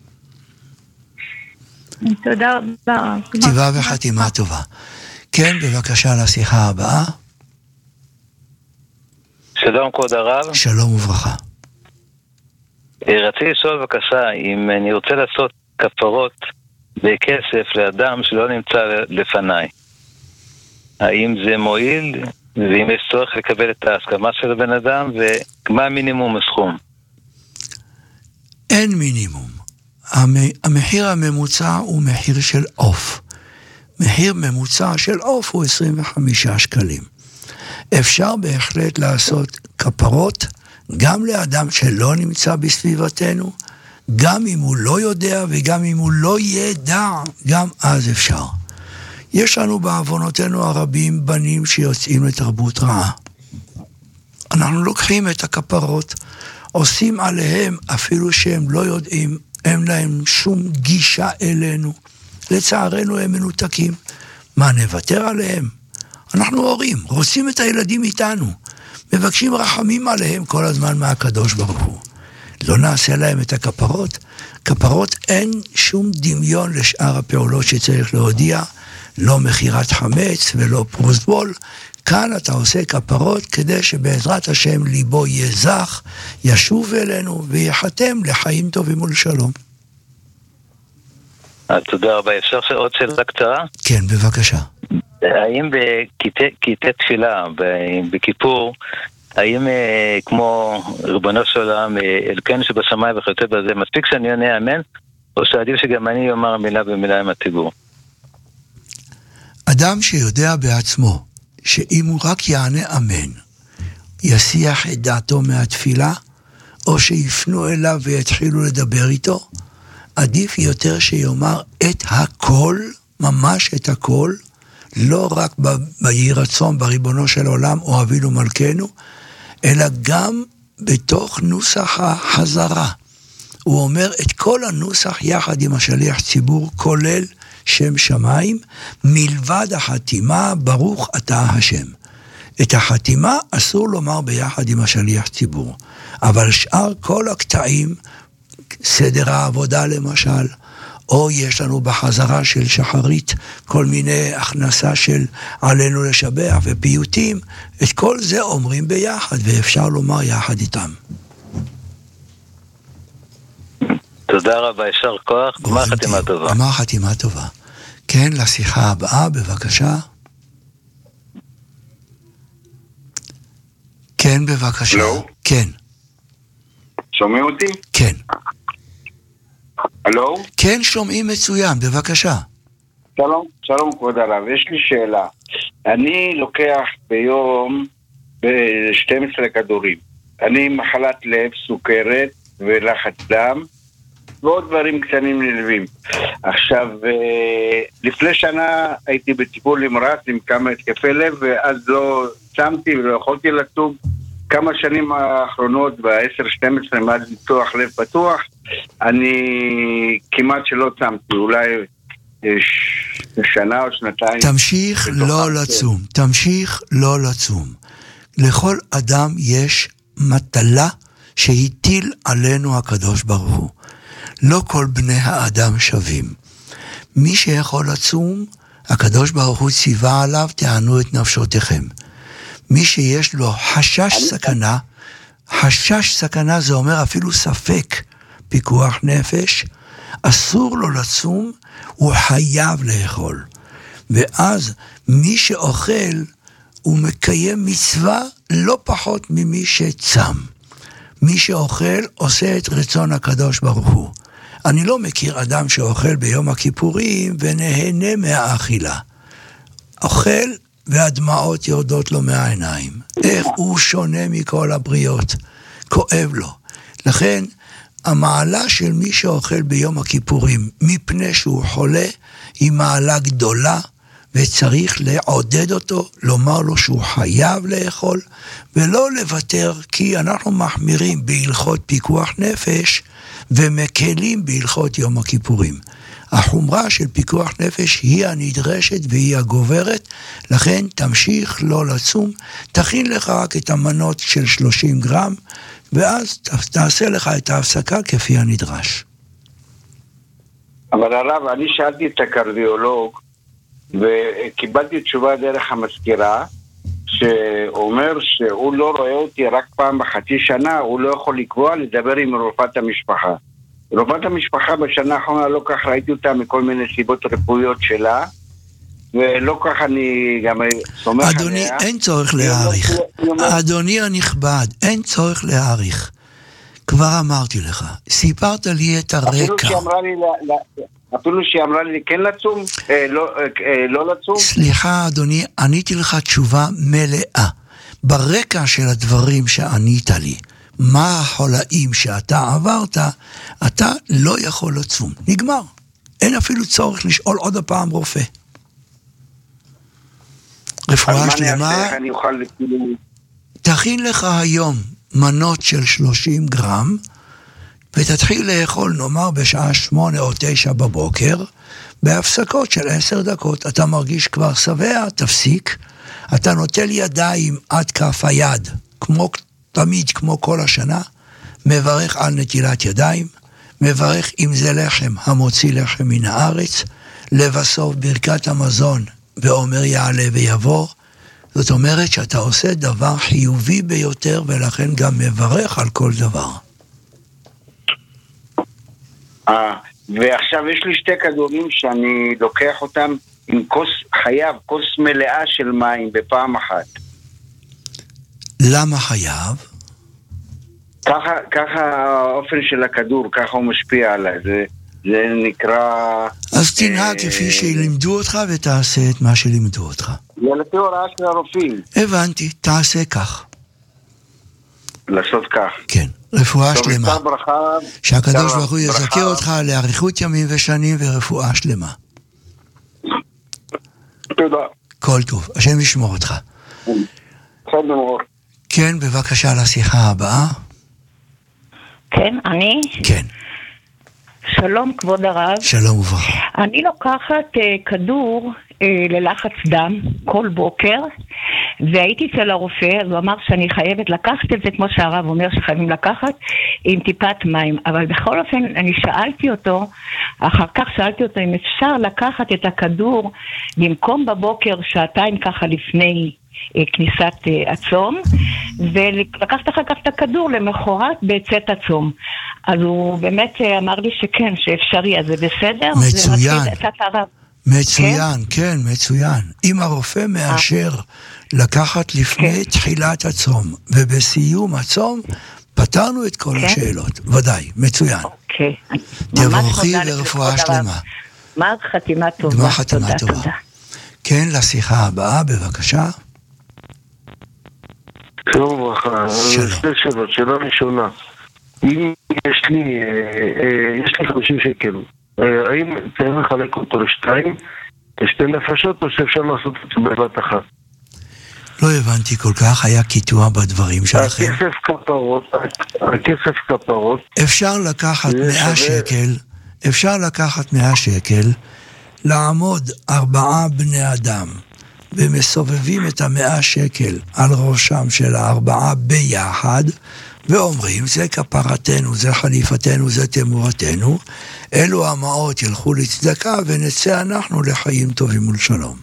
תודה רבה. כתיבה וחתימה טובה. כן, בבקשה לשיחה הבאה. שלום כבוד הרב. שלום וברכה. רציתי לשאול בבקשה, אם אני רוצה לעשות כפרות בכסף לאדם שלא נמצא לפניי, האם זה מועיל? ואם יש צורך לקבל את ההסכמה של הבן אדם, ומה המינימום הסכום? אין מינימום. המחיר הממוצע הוא מחיר של עוף. מחיר ממוצע של עוף הוא עשרים וחמישה שקלים. אפשר בהחלט לעשות כפרות, גם לאדם שלא נמצא בסביבתנו, גם אם הוא לא יודע וגם אם הוא לא ידע, גם אז אפשר. יש לנו בעוונותינו הרבים בנים שיוצאים לתרבות רעה. אנחנו לוקחים את הכפרות, עושים עליהם אפילו שהם לא יודעים, אין להם שום גישה אלינו. לצערנו הם מנותקים. מה, נוותר עליהם? אנחנו הורים, רוצים את הילדים איתנו. מבקשים רחמים עליהם כל הזמן מהקדוש ברוך הוא. לא נעשה להם את הכפרות. כפרות אין שום דמיון לשאר הפעולות שצריך להודיע, לא מחירת חמץ ולא פרוסבול. כאן אתה עושה כפרות כדי שבעזרת השם ליבו יזך, ישוב אלינו ויחתם לחיים טובים ולשלום. תודה רבה. אפשר עוד שאלה קצרה? כן, בבקשה. האם בקטעי תפילה, בכיפור, האם כמו ריבונו של עולם, אלוקינו שבשמיים וכיוצא בזה, מספיק שאני עונה אמן, או שעדיף שגם אני אומר מילה במילה עם הציבור? אדם שיודע בעצמו שאם הוא רק יענה אמן, יסיח את דעתו מהתפילה, או שיפנו אליו ויתחילו לדבר איתו, עדיף יותר שיאמר את הכל, ממש את הכל, לא רק ביהי רצון בריבונו של עולם או אבינו מלכנו, אלא גם בתוך נוסח החזרה. הוא אומר את כל הנוסח יחד עם השליח ציבור, כולל שם שמיים, מלבד החתימה ברוך אתה השם. את החתימה אסור לומר ביחד עם השליח ציבור, אבל שאר כל הקטעים, סדר העבודה למשל, או יש לנו בחזרה של שחרית כל מיני הכנסה של עלינו לשבח ופיוטים, את כל זה אומרים ביחד ואפשר לומר יחד איתם. תודה רבה, ישר כוח, גמר חתימה טובה. גמר חתימה טובה. כן, לשיחה הבאה, בבקשה. כן, בבקשה. לא? כן. שומעים אותי? כן. הלו? כן, שומעים מצוין, בבקשה. שלום, שלום כבוד הרב, יש לי שאלה. אני לוקח ביום ב-שנים עשר כדורים. אני עם מחלת לב, סוכרת ולחץ דם, ועוד דברים קטנים נלווים. עכשיו, לפני שנה הייתי בטיפול נמרץ עם כמה התקפי לב, ואז לא צמתי ולא יכולתי לצום. כמה שנים האחרונות, ב-עשר שתים עשרה, מאז ניתוח לב פתוח, אני כמעט שלא צמתי, אולי שנה או שנתיים. תמשיך לא לצום, תמשיך לא לצום. לכל אדם יש מטלה שהטיל עלינו הקדוש ברוך הוא. לא כל בני האדם שווים. מי שיכול לצום, הקדוש ברוך הוא ציווה עליו, תענו את נפשותיכם. מי שיש לו חשש סכנה, חשש סכנה זה אומר אפילו ספק פיקוח נפש, אסור לו לצום, הוא חייב לאכול. ואז מי שאוכל, הוא מקיים מצווה לא פחות ממי שצם. מי שאוכל עושה את רצון הקדוש ברוך הוא. אני לא מכיר אדם שאוכל ביום הכיפורים ונהנה מהאכילה. אוכל והדמעות יורדות לו מהעיניים. איך הוא שונה מכל הבריות. כואב לו. לכן, המעלה של מי שאוכל ביום הכיפורים, מפני שהוא חולה, היא מעלה גדולה, וצריך לעודד אותו, לומר לו שהוא חייב לאכול, ולא לוותר, כי אנחנו מחמירים בהלכות פיקוח נפש, ומקלים בהלכות יום הכיפורים. החומרה של פיקוח נפש היא הנדרשת והיא הגוברת, לכן תמשיך לא לצום, תכין לך רק את המנות של שלושים גרם, ואז תעשה לך את ההפסקה כפי הנדרש. אבל הרב, אני שאלתי את הקרדיולוג, וקיבלתי תשובה דרך המזכירה, שאומר שהוא לא רואה אותי רק פעם בחצי שנה, הוא לא יכול לקבוע לדבר עם רופאת המשפחה. רופאת המשפחה בשנה האחרונה לא כך ראיתי אותה מכל מיני סיבות רפואיות שלה, ולא כך אני גם סומך עליה. אדוני, אין צורך להאריך. אדוני הנכבד, אין צורך להאריך. כבר אמרתי לך, סיפרת לי את הרקע. אפילו שאמרה לי, אפילו שאמרה לי כן לצום, לא לצום. סליחה אדוני, עניתי לך תשובה מלאה. ברקע של הדברים שענית לי, מה החולאים שאתה עברת, אתה לא יכול לצום. נגמר. אין אפילו צורך לשאול עוד הפעם רופא. רפואה שלמה. תכין לך היום מנות של שלושים גרם, ותתחיל לאכול נאמר בשעה שמונה או תשע בבוקר, בהפסקות של עשר דקות. אתה מרגיש כבר שבע, תפסיק. אתה נוטל ידיים עד כף היד, כמו תמיד, כמו כל השנה, מברך על נטילת ידיים, מברך אם זה לחם המוציא לחם מן הארץ, לבסוף ברכת המזון, ואומר יעלה ויבוא. זאת אומרת שאתה עושה דבר חיובי ביותר, ולכן גם מברך על כל דבר. אה, ועכשיו יש לי שתי כדורים שאני לוקח אותם עם כוס, חייב, כוס מלאה של מים בפעם אחת. למה חייב? ככה, ככה האופן של הכדור, ככה הוא משפיע עליי, זה, זה נקרא... אז תנהג אה... כפי שלימדו אותך ותעשה את מה שלימדו אותך. זה לפי הוראה של הרופאים. הבנתי, תעשה כך. לעשות כך. כן, רפואה טוב, שלמה. ברכה, שהקדוש ברוך הוא יזכה אותך לאריכות ימים ושנים ורפואה שלמה. תודה. כל טוב, השם ישמור אותך. כן, בבקשה לשיחה הבאה. כן, אני? כן. שלום כבוד הרב. שלום וברכה. אני לוקחת uh, כדור uh, ללחץ דם כל בוקר, והייתי אצל הרופא, אז הוא אמר שאני חייבת לקחת את זה, כמו שהרב אומר שחייבים לקחת, עם טיפת מים. אבל בכל אופן, אני שאלתי אותו, אחר כך שאלתי אותו אם אפשר לקחת את הכדור במקום בבוקר, שעתיים ככה לפני כניסת הצום, ולקחת אחר כך את הכדור למחרת בצאת הצום. אז הוא באמת אמר לי שכן, שאפשרי, אז זה בסדר? מצוין. זה מצוין, כן? כן, מצוין. אם הרופא מאשר לקחת לפני כן. תחילת הצום, ובסיום הצום, פתרנו את כל כן. השאלות. ודאי, מצוין. אוקיי. תבורכי ורפואה שלמה. גמר חתימה טובה. גמר חתימה תודה, טובה. תודה. כן, לשיחה הבאה, בבקשה. שלום וברכה. שלום. שתי שאלות, שאלה ראשונה. אם יש לי, יש לי חמישים שקל, האם צריך לחלק אותו לשתיים, לשתי נפשות, או שאפשר לעשות את זה בבת אחת? לא הבנתי כל כך, היה קיטוע בדברים שלכם. הכסף כפרות, הכסף כפרות. אפשר לקחת מאה שקל, אפשר לקחת מאה שקל, לעמוד ארבעה בני אדם, ומסובבים את המאה שקל על ראשם של הארבעה ביחד, ואומרים, זה כפרתנו, זה חליפתנו, זה תמורתנו, אלו המעות ילכו לצדקה, ונצא אנחנו לחיים טובים ולשלום.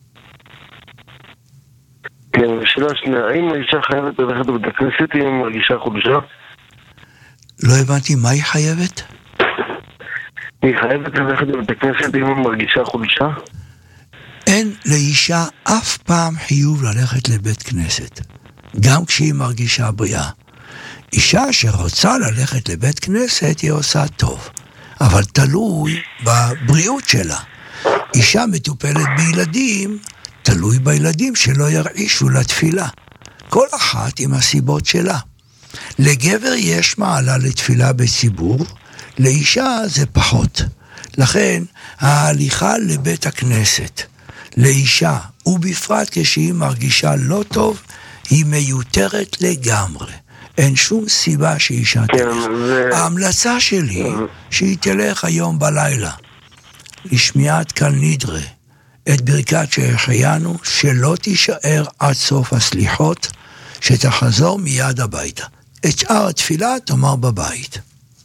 כן, ושאלה שנייה, האם האישה חייבת ללכת בבית הכנסת אם היא מרגישה חולשה? לא הבנתי, מה היא חייבת? היא חייבת ללכת בבית הכנסת אם היא מרגישה חולשה? אין לאישה אף פעם חיוב ללכת לבית כנסת, גם כשהיא מרגישה בריאה. אישה שרוצה ללכת לבית כנסת היא עושה טוב, אבל תלוי בבריאות שלה. אישה מטופלת בילדים, תלוי בילדים שלא ירעישו לתפילה. כל אחת עם הסיבות שלה. לגבר יש מעלה לתפילה בציבור, לאישה זה פחות. לכן ההליכה לבית הכנסת, לאישה, ובפרט כשהיא מרגישה לא טוב, היא מיותרת לגמרי. אין שום סיבה שאישה תלך. ההמלצה שלי, שהיא תלך היום בלילה, לשמיעת קל נדרה, את ברכת שהחיינו, שלא תישאר עד סוף הסליחות, שתחזור מיד הביתה. את שאר התפילה תאמר בבית.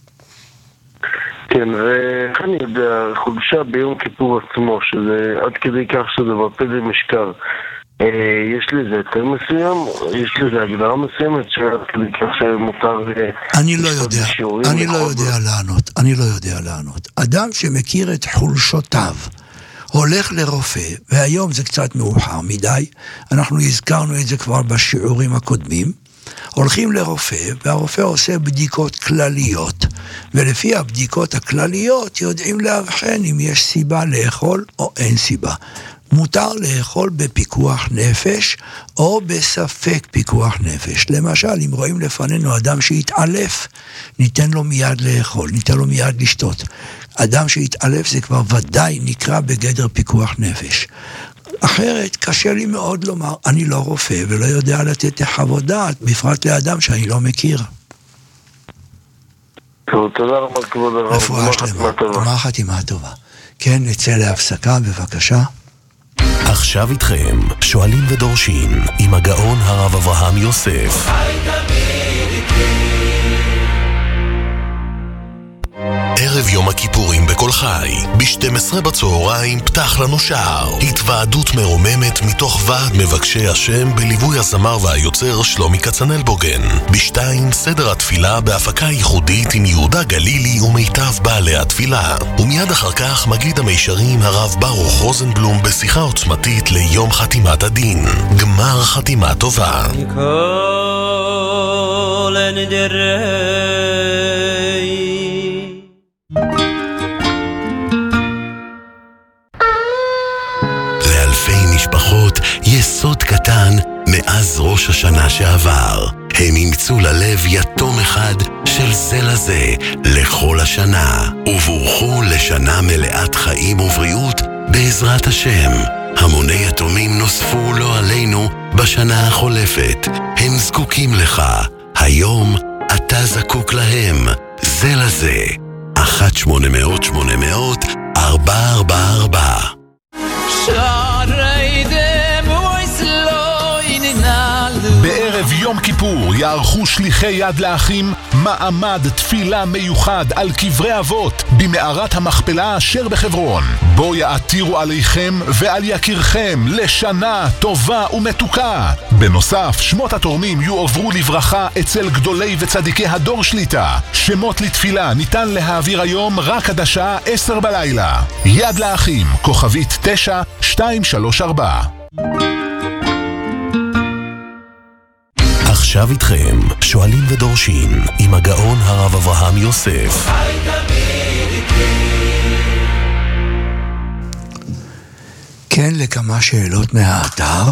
כן, ואיך אני יודע, חולשה ביום כיפור עצמו, שזה עד כדי כך שזה מרפא משקל, יש לזה יותר מסוים? יש לזה הגדרה מסוימת שעד כדי כך שמותר... אני לא יודע, אני לא יודע לענות, אני לא יודע לענות. אדם שמכיר את חולשותיו, הולך לרופא, והיום זה קצת מאוחר מדי, אנחנו הזכרנו את זה כבר בשיעורים הקודמים, הולכים לרופא, והרופא עושה בדיקות כלליות, ולפי הבדיקות הכלליות יודעים להבחן אם יש סיבה לאכול או אין סיבה. מותר לאכול בפיקוח נפש או בספק פיקוח נפש. למשל, אם רואים לפנינו אדם שהתעלף, ניתן לו מיד לאכול, ניתן לו מיד לשתות. אדם שהתעלף זה כבר ודאי נקרא בגדר פיקוח נפש. אחרת קשה לי מאוד לומר, אני לא רופא ולא יודע לתת חוות דעת, בפרט לאדם שאני לא מכיר. טוב, תודה רבה כבוד הרב. רפואה שלמה, גמר חתימה טובה. כן, נצא להפסקה, בבקשה. עכשיו איתכם, שואלים ודורשים, עם הגאון הרב אברהם יוסף. ערב יום הכיפורים בכל חי, ב-שתים עשרה בצהריים פתח לנו שער. התוועדות מרוממת מתוך ועד מבקשי השם בליווי הזמר והיוצר שלומי כצנלבוגן. בשתיים סדר התפילה בהפקה ייחודית עם יהודה גלילי ומיטב בעלי התפילה. ומיד אחר כך מגיד המישרים הרב ברוך רוזנבלום בשיחה עוצמתית ליום חתימת הדין. גמר חתימה טובה. כל נדרי לאלפי משפחות יסוד קטן מאז ראש השנה שעבר. הם אימצו ללב יתום אחד של זה לזה לכל השנה, ובורכו לשנה מלאת חיים ובריאות בעזרת השם. המוני יתומים נוספו לא עלינו בשנה החולפת. הם זקוקים לך. היום אתה זקוק להם. זה לזה. אחת שמונה מאות שמונה מאות ארבע ארבע ארבע. בערב יום כיפור יערכו שליחי יד לאחים מעמד תפילה מיוחד על קברי אבות במערת המכפלה אשר בחברון. בו יעתירו עליכם ועל יקירכם לשנה טובה ומתוקה. בנוסף, שמות התורמים יועברו לברכה אצל גדולי וצדיקי הדור שליטה. שמות לתפילה ניתן להעביר היום רק עד השעה עשר בלילה. יד לאחים, כוכבית תשע שתיים שלוש ארבע. עכשיו איתכם, שואלים ודורשים, עם הגאון הרב אברהם יוסף. כן, לכמה שאלות מהאתר.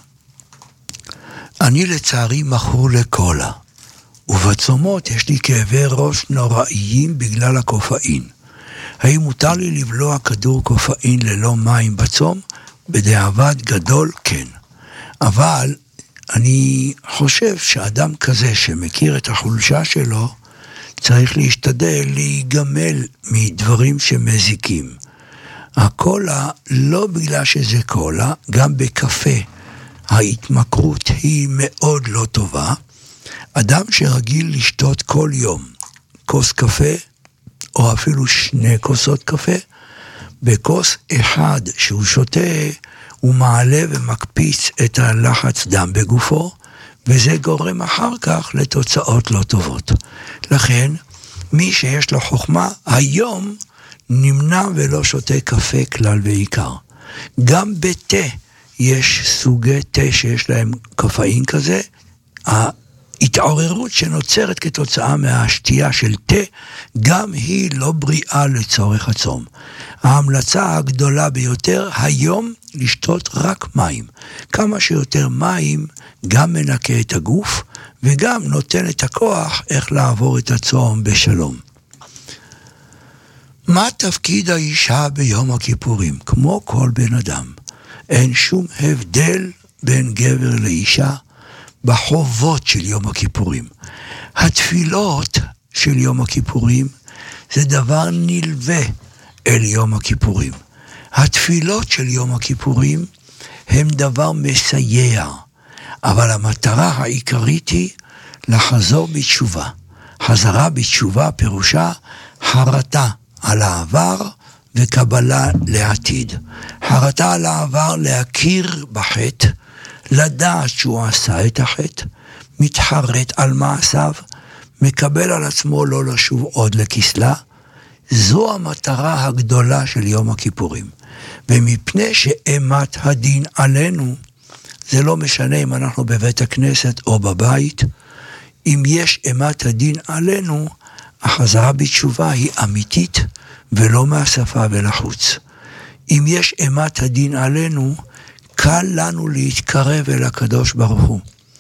אני לצערי מכור לקולה, ובצומות יש לי כאבי ראש נוראיים בגלל הקופאין. האם מותר לי לבלוע כדור קופאין ללא מים בצום? בדיעבד גדול כן. אבל אני חושב שאדם כזה שמכיר את החולשה שלו, צריך להשתדל להיגמל מדברים שמזיקים. הקולה, לא בגלל שזה קולה, גם בקפה ההתמכרות היא מאוד לא טובה. אדם שרגיל לשתות כל יום כוס קפה, או אפילו שני כוסות קפה, בכוס אחד שהוא שותה, הוא מעלה ומקפיץ את הלחץ דם בגופו, וזה גורם אחר כך לתוצאות לא טובות. לכן, מי שיש לו חוכמה, היום נמנע ולא שותה קפה כלל ועיקר. גם בתה יש סוגי תה שיש להם קפאין כזה, התעוררות שנוצרת כתוצאה מהשתייה של תה, גם היא לא בריאה לצורך הצום. ההמלצה הגדולה ביותר היום לשתות רק מים. כמה שיותר מים גם מנקה את הגוף, וגם נותן את הכוח איך לעבור את הצום בשלום. מה תפקיד האישה ביום הכיפורים? כמו כל בן אדם. אין שום הבדל בין גבר לאישה בחובות של יום הכיפורים. התפילות של יום הכיפורים זה דבר נלווה אל יום הכיפורים. התפילות של יום הכיפורים הם דבר מסייע, אבל המטרה העיקרית היא לחזור בתשובה. חזרה בתשובה פירושה חרטה על העבר וקבלה לעתיד. חרטה על העבר להכיר בחטא, לדעת שהוא עשה את החטא, מתחרט על מעשיו, מקבל על עצמו לא לשוב עוד לכסלה. זו המטרה הגדולה של יום הכיפורים. ומפני שאימת הדין עלינו, זה לא משנה אם אנחנו בבית הכנסת או בבית, אם יש אימת הדין עלינו, החזרה בתשובה היא אמיתית ולא מהשפה ולחוץ. אם יש אימת הדין עלינו, קל לנו להתקרב אל הקדוש ברוך הוא.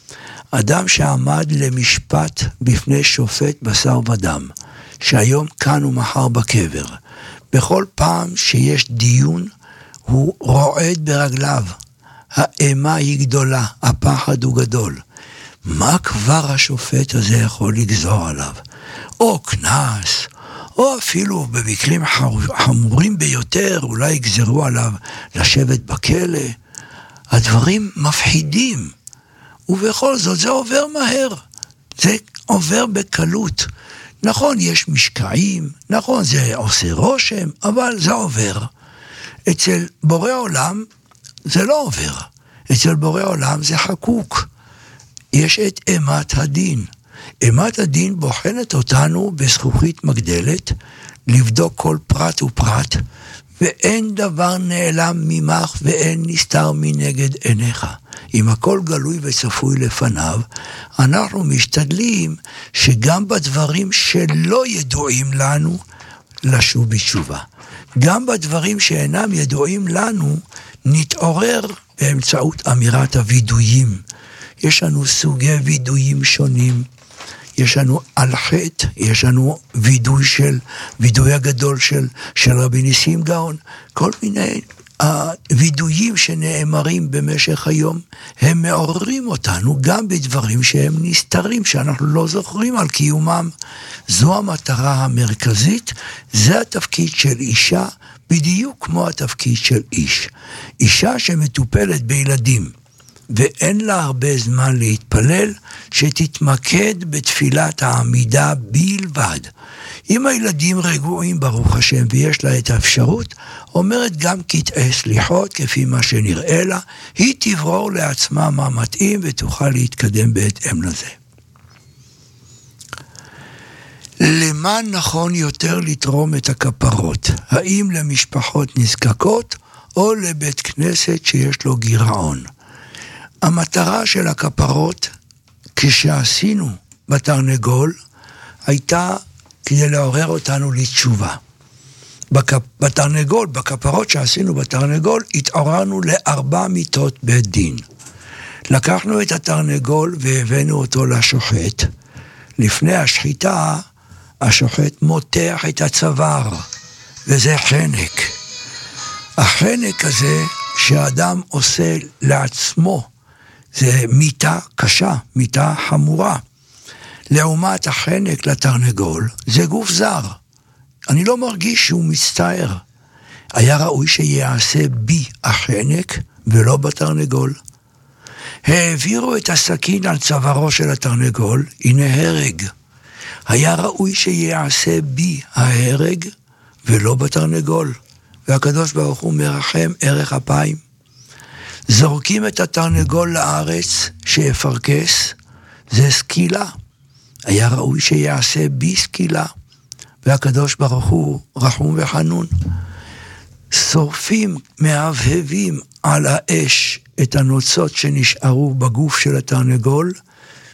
אדם שעמד למשפט בפני שופט בשר ודם, שהיום כאן ומחר בקבר, בכל פעם שיש דיון, הוא רועד ברגליו. האימה היא גדולה, הפחד הוא גדול. מה כבר השופט הזה יכול לגזור עליו? או כנס, או אפילו במקרים חמורים ביותר, אולי יגזרו עליו לשבת בכלא. הדברים מפחידים, ובכל זאת זה עובר מהר, זה עובר בקלות. נכון, יש משקעים, נכון, זה עושה רושם, אבל זה עובר. אצל בורא עולם זה לא עובר. אצל בורא עולם זה חקוק. יש את אימת הדין. אימת הדין בוחנת אותנו בזכוכית מגדלת, לבדוק כל פרט ופרט, ואין דבר נעלם ממך ואין נסתר מנגד עיניך. אם הכל גלוי וצפוי לפניו, אנחנו משתדלים שגם בדברים שלא ידועים לנו, לשוב בתשובה. גם בדברים שאינם ידועים לנו, נתעורר באמצעות אמירת הוידויים. יש לנו סוגי וידויים שונים. יש לנו על חטא, יש לנו וידוי של, וידוי הגדול של, של רבי ניסים גאון. כל מיני הוידויים שנאמרים במשך היום, הם מעוררים אותנו גם בדברים שהם נסתרים, שאנחנו לא זוכרים על קיומם. זו המטרה המרכזית, זה התפקיד של אישה, בדיוק כמו התפקיד של איש. אישה שמטופלת בילדים, ואין לה הרבה זמן להתפלל, שתתמקד בתפילת העמידה בלבד. אם הילדים רגועים ברוך השם ויש לה את האפשרות, אומרת גם קטעי סליחות כפי מה שנראה לה, היא תברור לעצמה מה מתאים ותוכל להתקדם בהתאם לזה. למה נכון יותר לתרום את הכפרות? האם למשפחות נזקקות או לבית כנסת שיש לו גירעון? המטרה של הכפרות, כשעשינו בתרנגול, הייתה כדי לעורר אותנו לתשובה. בתרנגול, בכפרות שעשינו בתרנגול, התעוררנו לארבע מיתות בית דין. לקחנו את התרנגול והבאנו אותו לשוחט. לפני השחיטה, השוחט מותח את הצוואר, וזה חנק. החנק הזה שהאדם עושה לעצמו, זה מיתה קשה, מיתה חמורה. לעומת החנק לתרנגול, זה גוף זר. אני לא מרגיש שהוא מצטער. היה ראוי שיעשה בי החנק ולא בתרנגול. העבירו את הסכין על צווארו של התרנגול, הנה הרג. היה ראוי שיעשה בי ההרג ולא בתרנגול. והקדוש ברוך הוא מרחם ערך אפיים. זורקים את התרנגול לארץ שיפרקס, זה סקילה. היה ראוי שיעשה בי סקילה, והקדוש ברוך הוא רחום וחנון. שורפים, מהבהבים על האש את הנוצות שנשארו בגוף של התרנגול,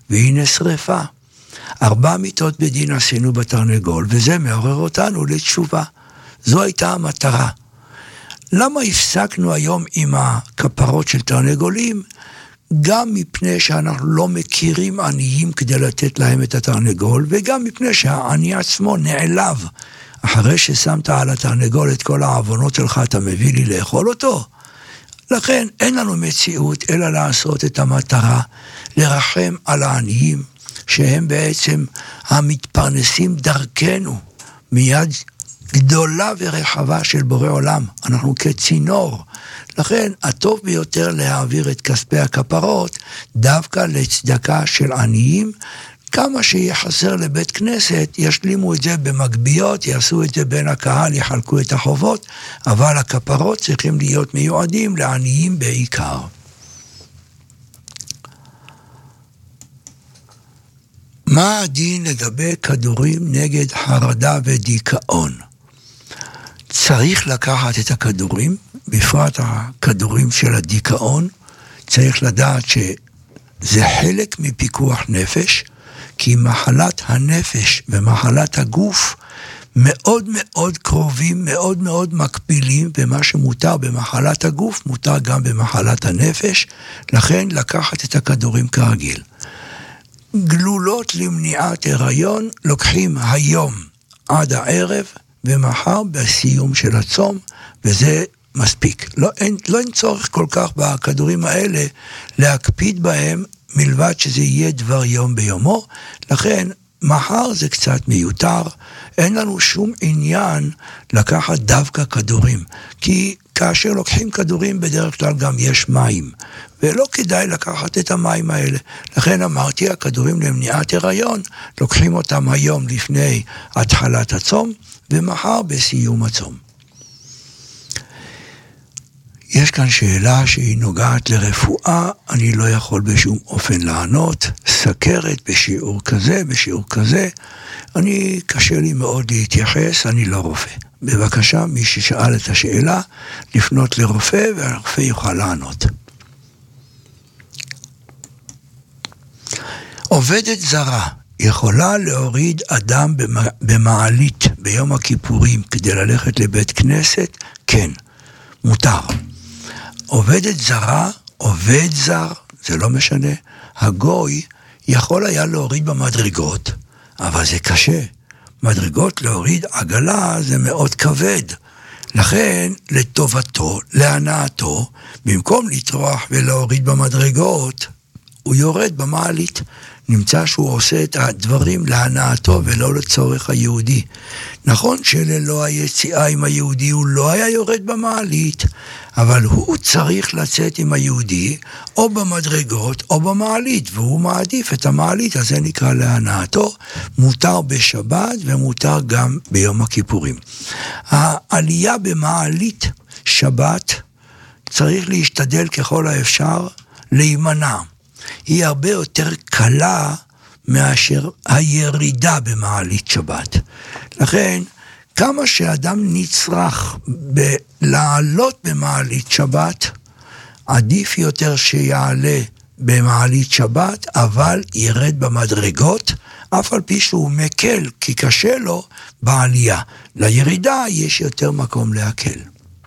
והנה שריפה. ארבע מיתות בדין עשינו בתרנגול, וזה מעורר אותנו לתשובה. זו הייתה המטרה. למה הפסקנו היום עם הכפרות של תרנגולים? גם מפני שאנחנו לא מכירים עניים כדי לתת להם את התרנגול, וגם מפני שהעני עצמו נעלב. אחרי ששמת על התרנגול את כל העוונות שלך, אתה מביא לי לאכול אותו? לכן אין לנו מציאות אלא לעשות את המטרה, לרחם על העניים, שהם בעצם המתפרנסים דרכנו, מיד גדולה ורחבה של בורא עולם. אנחנו כצינור. לכן הטוב ביותר להעביר את כספי הכפרות דווקא לצדקה של עניים. כמה שיהיה חסר לבית כנסת, ישלימו את זה במגביות, יעשו את זה בין הקהל, יחלקו את החובות, אבל הכפרות צריכים להיות מיועדים לעניים בעיקר. מה הדין לגבי כדורים נגד חרדה ודיכאון? צריך לקחת את הכדורים, בפרט הכדורים של הדיכאון, צריך לדעת שזה חלק מפיקוח נפש, כי מחלת הנפש ומחלת הגוף מאוד מאוד קרובים, מאוד מאוד מקבילים, ומה שמותר במחלת הגוף מותר גם במחלת הנפש, לכן לקחת את הכדורים כרגיל. גלולות למניעת הריון לוקחים היום עד הערב, ומחר בסיום של הצום, וזה מספיק. לא, אין, לא אין צורך כל כך בכדורים האלה להקפיד בהם, מלבד שזה יהיה דבר יום ביומו, לכן מחר זה קצת מיותר, אין לנו שום עניין לקחת דווקא כדורים, כי כאשר לוקחים כדורים בדרך כלל גם יש מים, ולא כדאי לקחת את המים האלה. לכן אמרתי, הכדורים למניעת הריון, לוקחים אותם היום לפני התחלת הצום, ומחר בסיום הצום. יש כאן שאלה שהיא נוגעת לרפואה, אני לא יכול בשום אופן לענות, סכרת בשיעור כזה, בשיעור כזה, אני קשה לי מאוד להתייחס, אני לא רופא. בבקשה, מי ששאל את השאלה, לפנות לרופא, והרופא יוכל לענות. עובדת זרה יכולה להוריד אדם במעלית ביום הכיפורים כדי ללכת לבית כנסת? כן, מותר. עובדת זרה, עובד זר, זה לא משנה, הגוי יכול היה להוריד במדרגות, אבל זה קשה. מדרגות להוריד עגלה זה מאוד כבד. לכן, לטובתו, להנאתו, במקום לטרוח ולהוריד במדרגות, הוא יורד במעלית. נמצא שהוא עושה את הדברים להנאתו ולא לצורך היהודי. נכון שללא היציאה עם היהודי הוא לא היה יורד במעלית, אבל הוא צריך לצאת עם היהודי או במדרגות או במעלית, והוא מעדיף את המעלית, אז זה נקרא להנאתו. מותר בשבת ומותר גם ביום הכיפורים. העלייה במעלית שבת צריך להשתדל ככל האפשר להימנע. היא הרבה יותר קלה מאשר הירידה במעלית שבת. לכן, כמה שאדם נצרך לעלות במעלית שבת, עדיף יותר שיעלה במעלית שבת, אבל ירד במדרגות, אף על פי שהוא מקל, כי קשה לו בעלייה. לירידה יש יותר מקום להקל.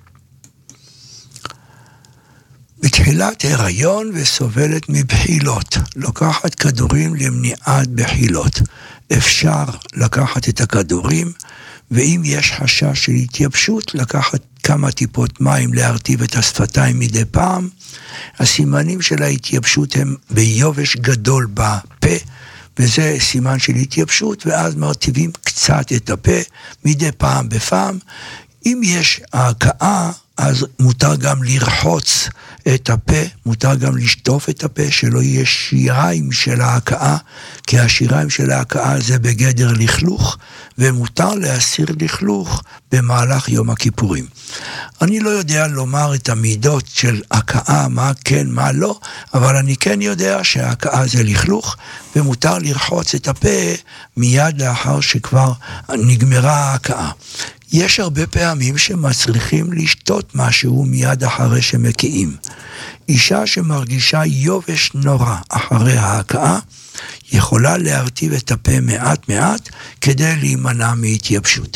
בתחילת הריון וסובלת מבחילות, לוקחת כדורים למניעת בחילות. אפשר לקחת את הכדורים, ואם יש חשש של התייבשות, לקחת כמה טיפות מים להרטיב את השפתיים מדי פעם. הסימנים של ההתייבשות הם ביובש גדול בפה, וזה סימן של התייבשות, ואז מרטיבים קצת את הפה מדי פעם בפעם. אם יש ההקאה, אז מותר גם לרחוץ את הפה, מותר גם לשטוף את הפה, שלא יהיה שיריים של ההקאה, כי השיריים של ההקאה זה בגדר לכלוך, ומותר להסיר לכלוך במהלך יום הכיפורים. אני לא יודע לומר את המידות של הקאה, מה כן, מה לא, אבל אני כן יודע שההקאה זה לכלוך, ומותר לרחוץ את הפה מיד לאחר שכבר נגמרה ההקאה. יש הרבה פעמים שמצליחים לשתות משהו מיד אחרי שמקיאים. אישה שמרגישה יובש נורא אחרי ההקאה, יכולה להרטיב את הפה מעט מעט כדי להימנע מהתייבשות.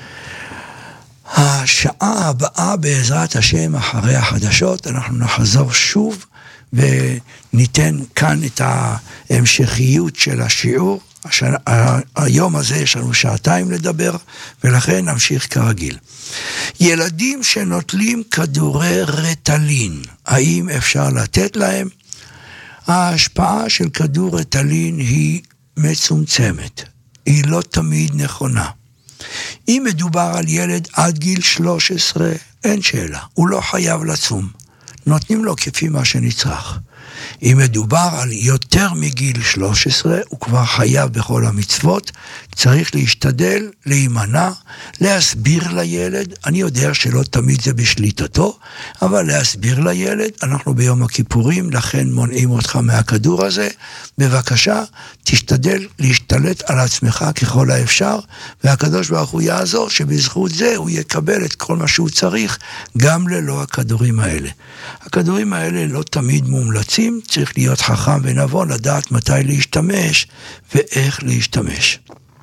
השעה הבאה בעזרת השם אחרי החדשות אנחנו נחזור שוב וניתן כאן את ההמשכיות של השיעור. השנה, היום הזה יש לנו שעתיים לדבר ולכן נמשיך כרגיל. ילדים שנוטלים כדורי רטלין, האם אפשר לתת להם? ההשפעה של כדור רטלין היא מצומצמת, היא לא תמיד נכונה. אם מדובר על ילד עד גיל שלוש עשרה, אין שאלה, הוא לא חייב לצום, נותנים לו כפי מה שנצרך. אם מדובר על יותר מגיל שלוש עשרה, הוא כבר חייב בכל המצוות, צריך להשתדל, להימנע, להסביר לילד, אני יודע שלא תמיד זה בשליטתו, אבל להסביר לילד, אנחנו ביום הכיפורים, לכן מונעים אותך מהכדור הזה, בבקשה, תשתדל להשתלט על עצמך ככל האפשר, והקדוש ברוך הוא יעזור שבזכות זה הוא יקבל את כל מה שהוא צריך, גם ללא הכדורים האלה. הכדורים האלה לא תמיד מומלצים, צריך להיות חכם ונבון, לדעת מתי להשתמש ואיך להשתמש.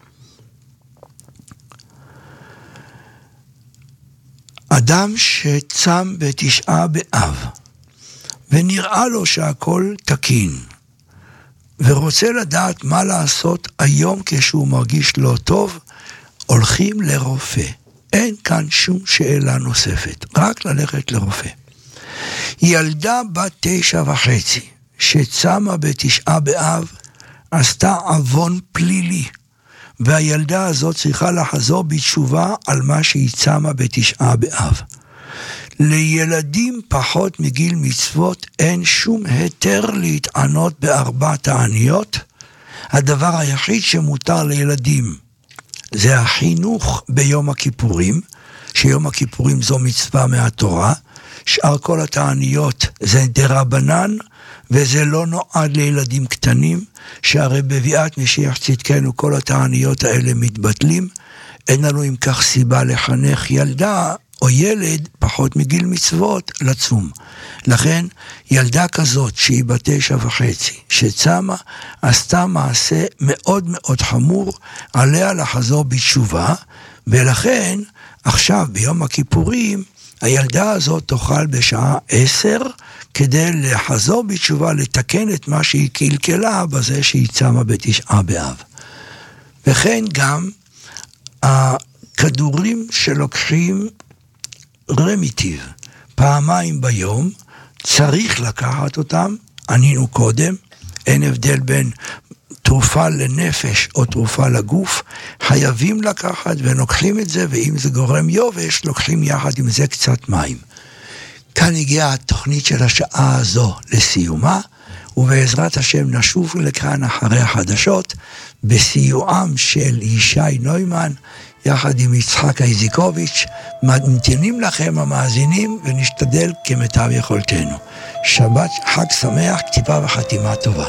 אדם שצם בתשעה באב, ונראה לו שהכל תקין, ורוצה לדעת מה לעשות היום כשהוא מרגיש לא טוב, הולכים לרופא. אין כאן שום שאלה נוספת, רק ללכת לרופא. ילדה בת תשע וחצי, שצמה בתשעה באב, עשתה עוון פלילי, והילדה הזאת צריכה לחזור בתשובה על מה שהיא צמה בתשעה באב. לילדים פחות מגיל מצוות אין שום היתר להתענות בארבע תעניות. הדבר היחיד שמותר לילדים זה החינוך ביום הכיפורים, שיום הכיפורים זו מצווה מהתורה, שאר כל התעניות זה דרבנן, וזה לא נועד לילדים קטנים, שהרי בביאת משיח צדקנו כל התעניות האלה מתבטלים, אין לנו אם כך סיבה לחנך ילדה או ילד פחות מגיל מצוות לצום. לכן ילדה כזאת שהיא בת תשע וחצי, שצמה, עשתה מעשה מאוד מאוד חמור, עליה לחזור בתשובה, ולכן עכשיו ביום הכיפורים, הילדה הזאת תאכל בשעה עשר, כדי לחזור בתשובה, לתקן את מה שהיא קלקלה בזה שהיא צמה בתשעה באב. וכן גם הכדורים שלוקחים רמיטיב פעמיים ביום, צריך לקחת אותם, ענינו קודם, אין הבדל בין תרופה לנפש או תרופה לגוף, חייבים לקחת ונוקחים את זה, ואם זה גורם יובש, לוקחים יחד עם זה קצת מים. כאן הגיעה התוכנית של השעה הזו לסיומה, ובעזרת השם נשוב לכאן אחרי החדשות, בסיועם של ישי נוימן, יחד עם יצחק איזיקוביץ', ממתינים לכם המאזינים, ונשתדל כמיטב יכולתנו. שבת חג שמח, כתיבה וחתימה טובה.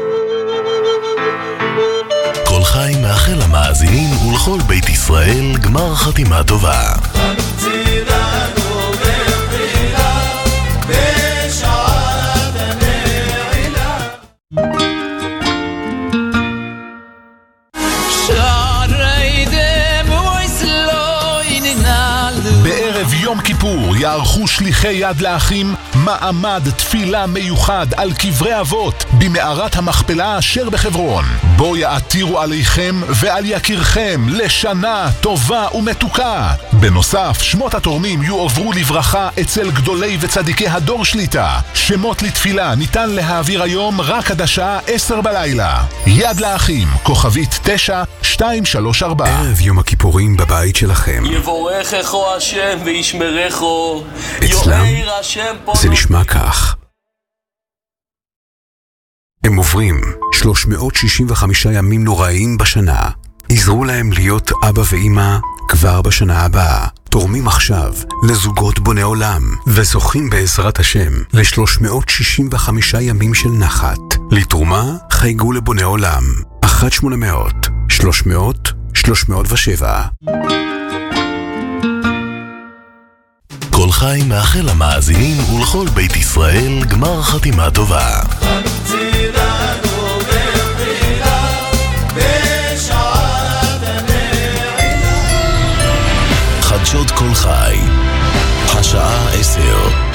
כל חי מאחל למאזינים ולכל בית ישראל גמר חתימה טובה. בערב יום כיפור יערכו שליחי יד לאחים מעמד תפילה מיוחד על קברי אבות במערת המכפלה אשר בחברון. בו יעתירו עליכם ועל יקירכם לשנה טובה ומתוקה. בנוסף, שמות התורמים יועברו לברכה אצל גדולי וצדיקי הדור שליטה. שמות לתפילה ניתן להעביר היום רק עד השעה עשר בלילה. יד לאחים, כוכבית תשע שתיים שלוש ארבע. ערב יום הכיפורים בבית שלכם. יבורכךו השם וישמרכו. אצלם זה נשמע כך. הם עוברים שלוש מאות שישים וחמישה ימים נוראים בשנה. עזרו להם להיות אבא ואמא כבר בשנה הבאה. תורמים עכשיו לזוגות בוני עולם וזוכים בעזרת השם ל-שלוש מאות שישים וחמישה ימים של נחת. לתרומה חייגו לבוני עולם אחת שמונה מאות שלוש מאות שלוש מאות ושבע. כל חי מאחל למאזינים ולכל בית ישראל גמר חתימה טובה. חדשות כל חי. השעה עשר.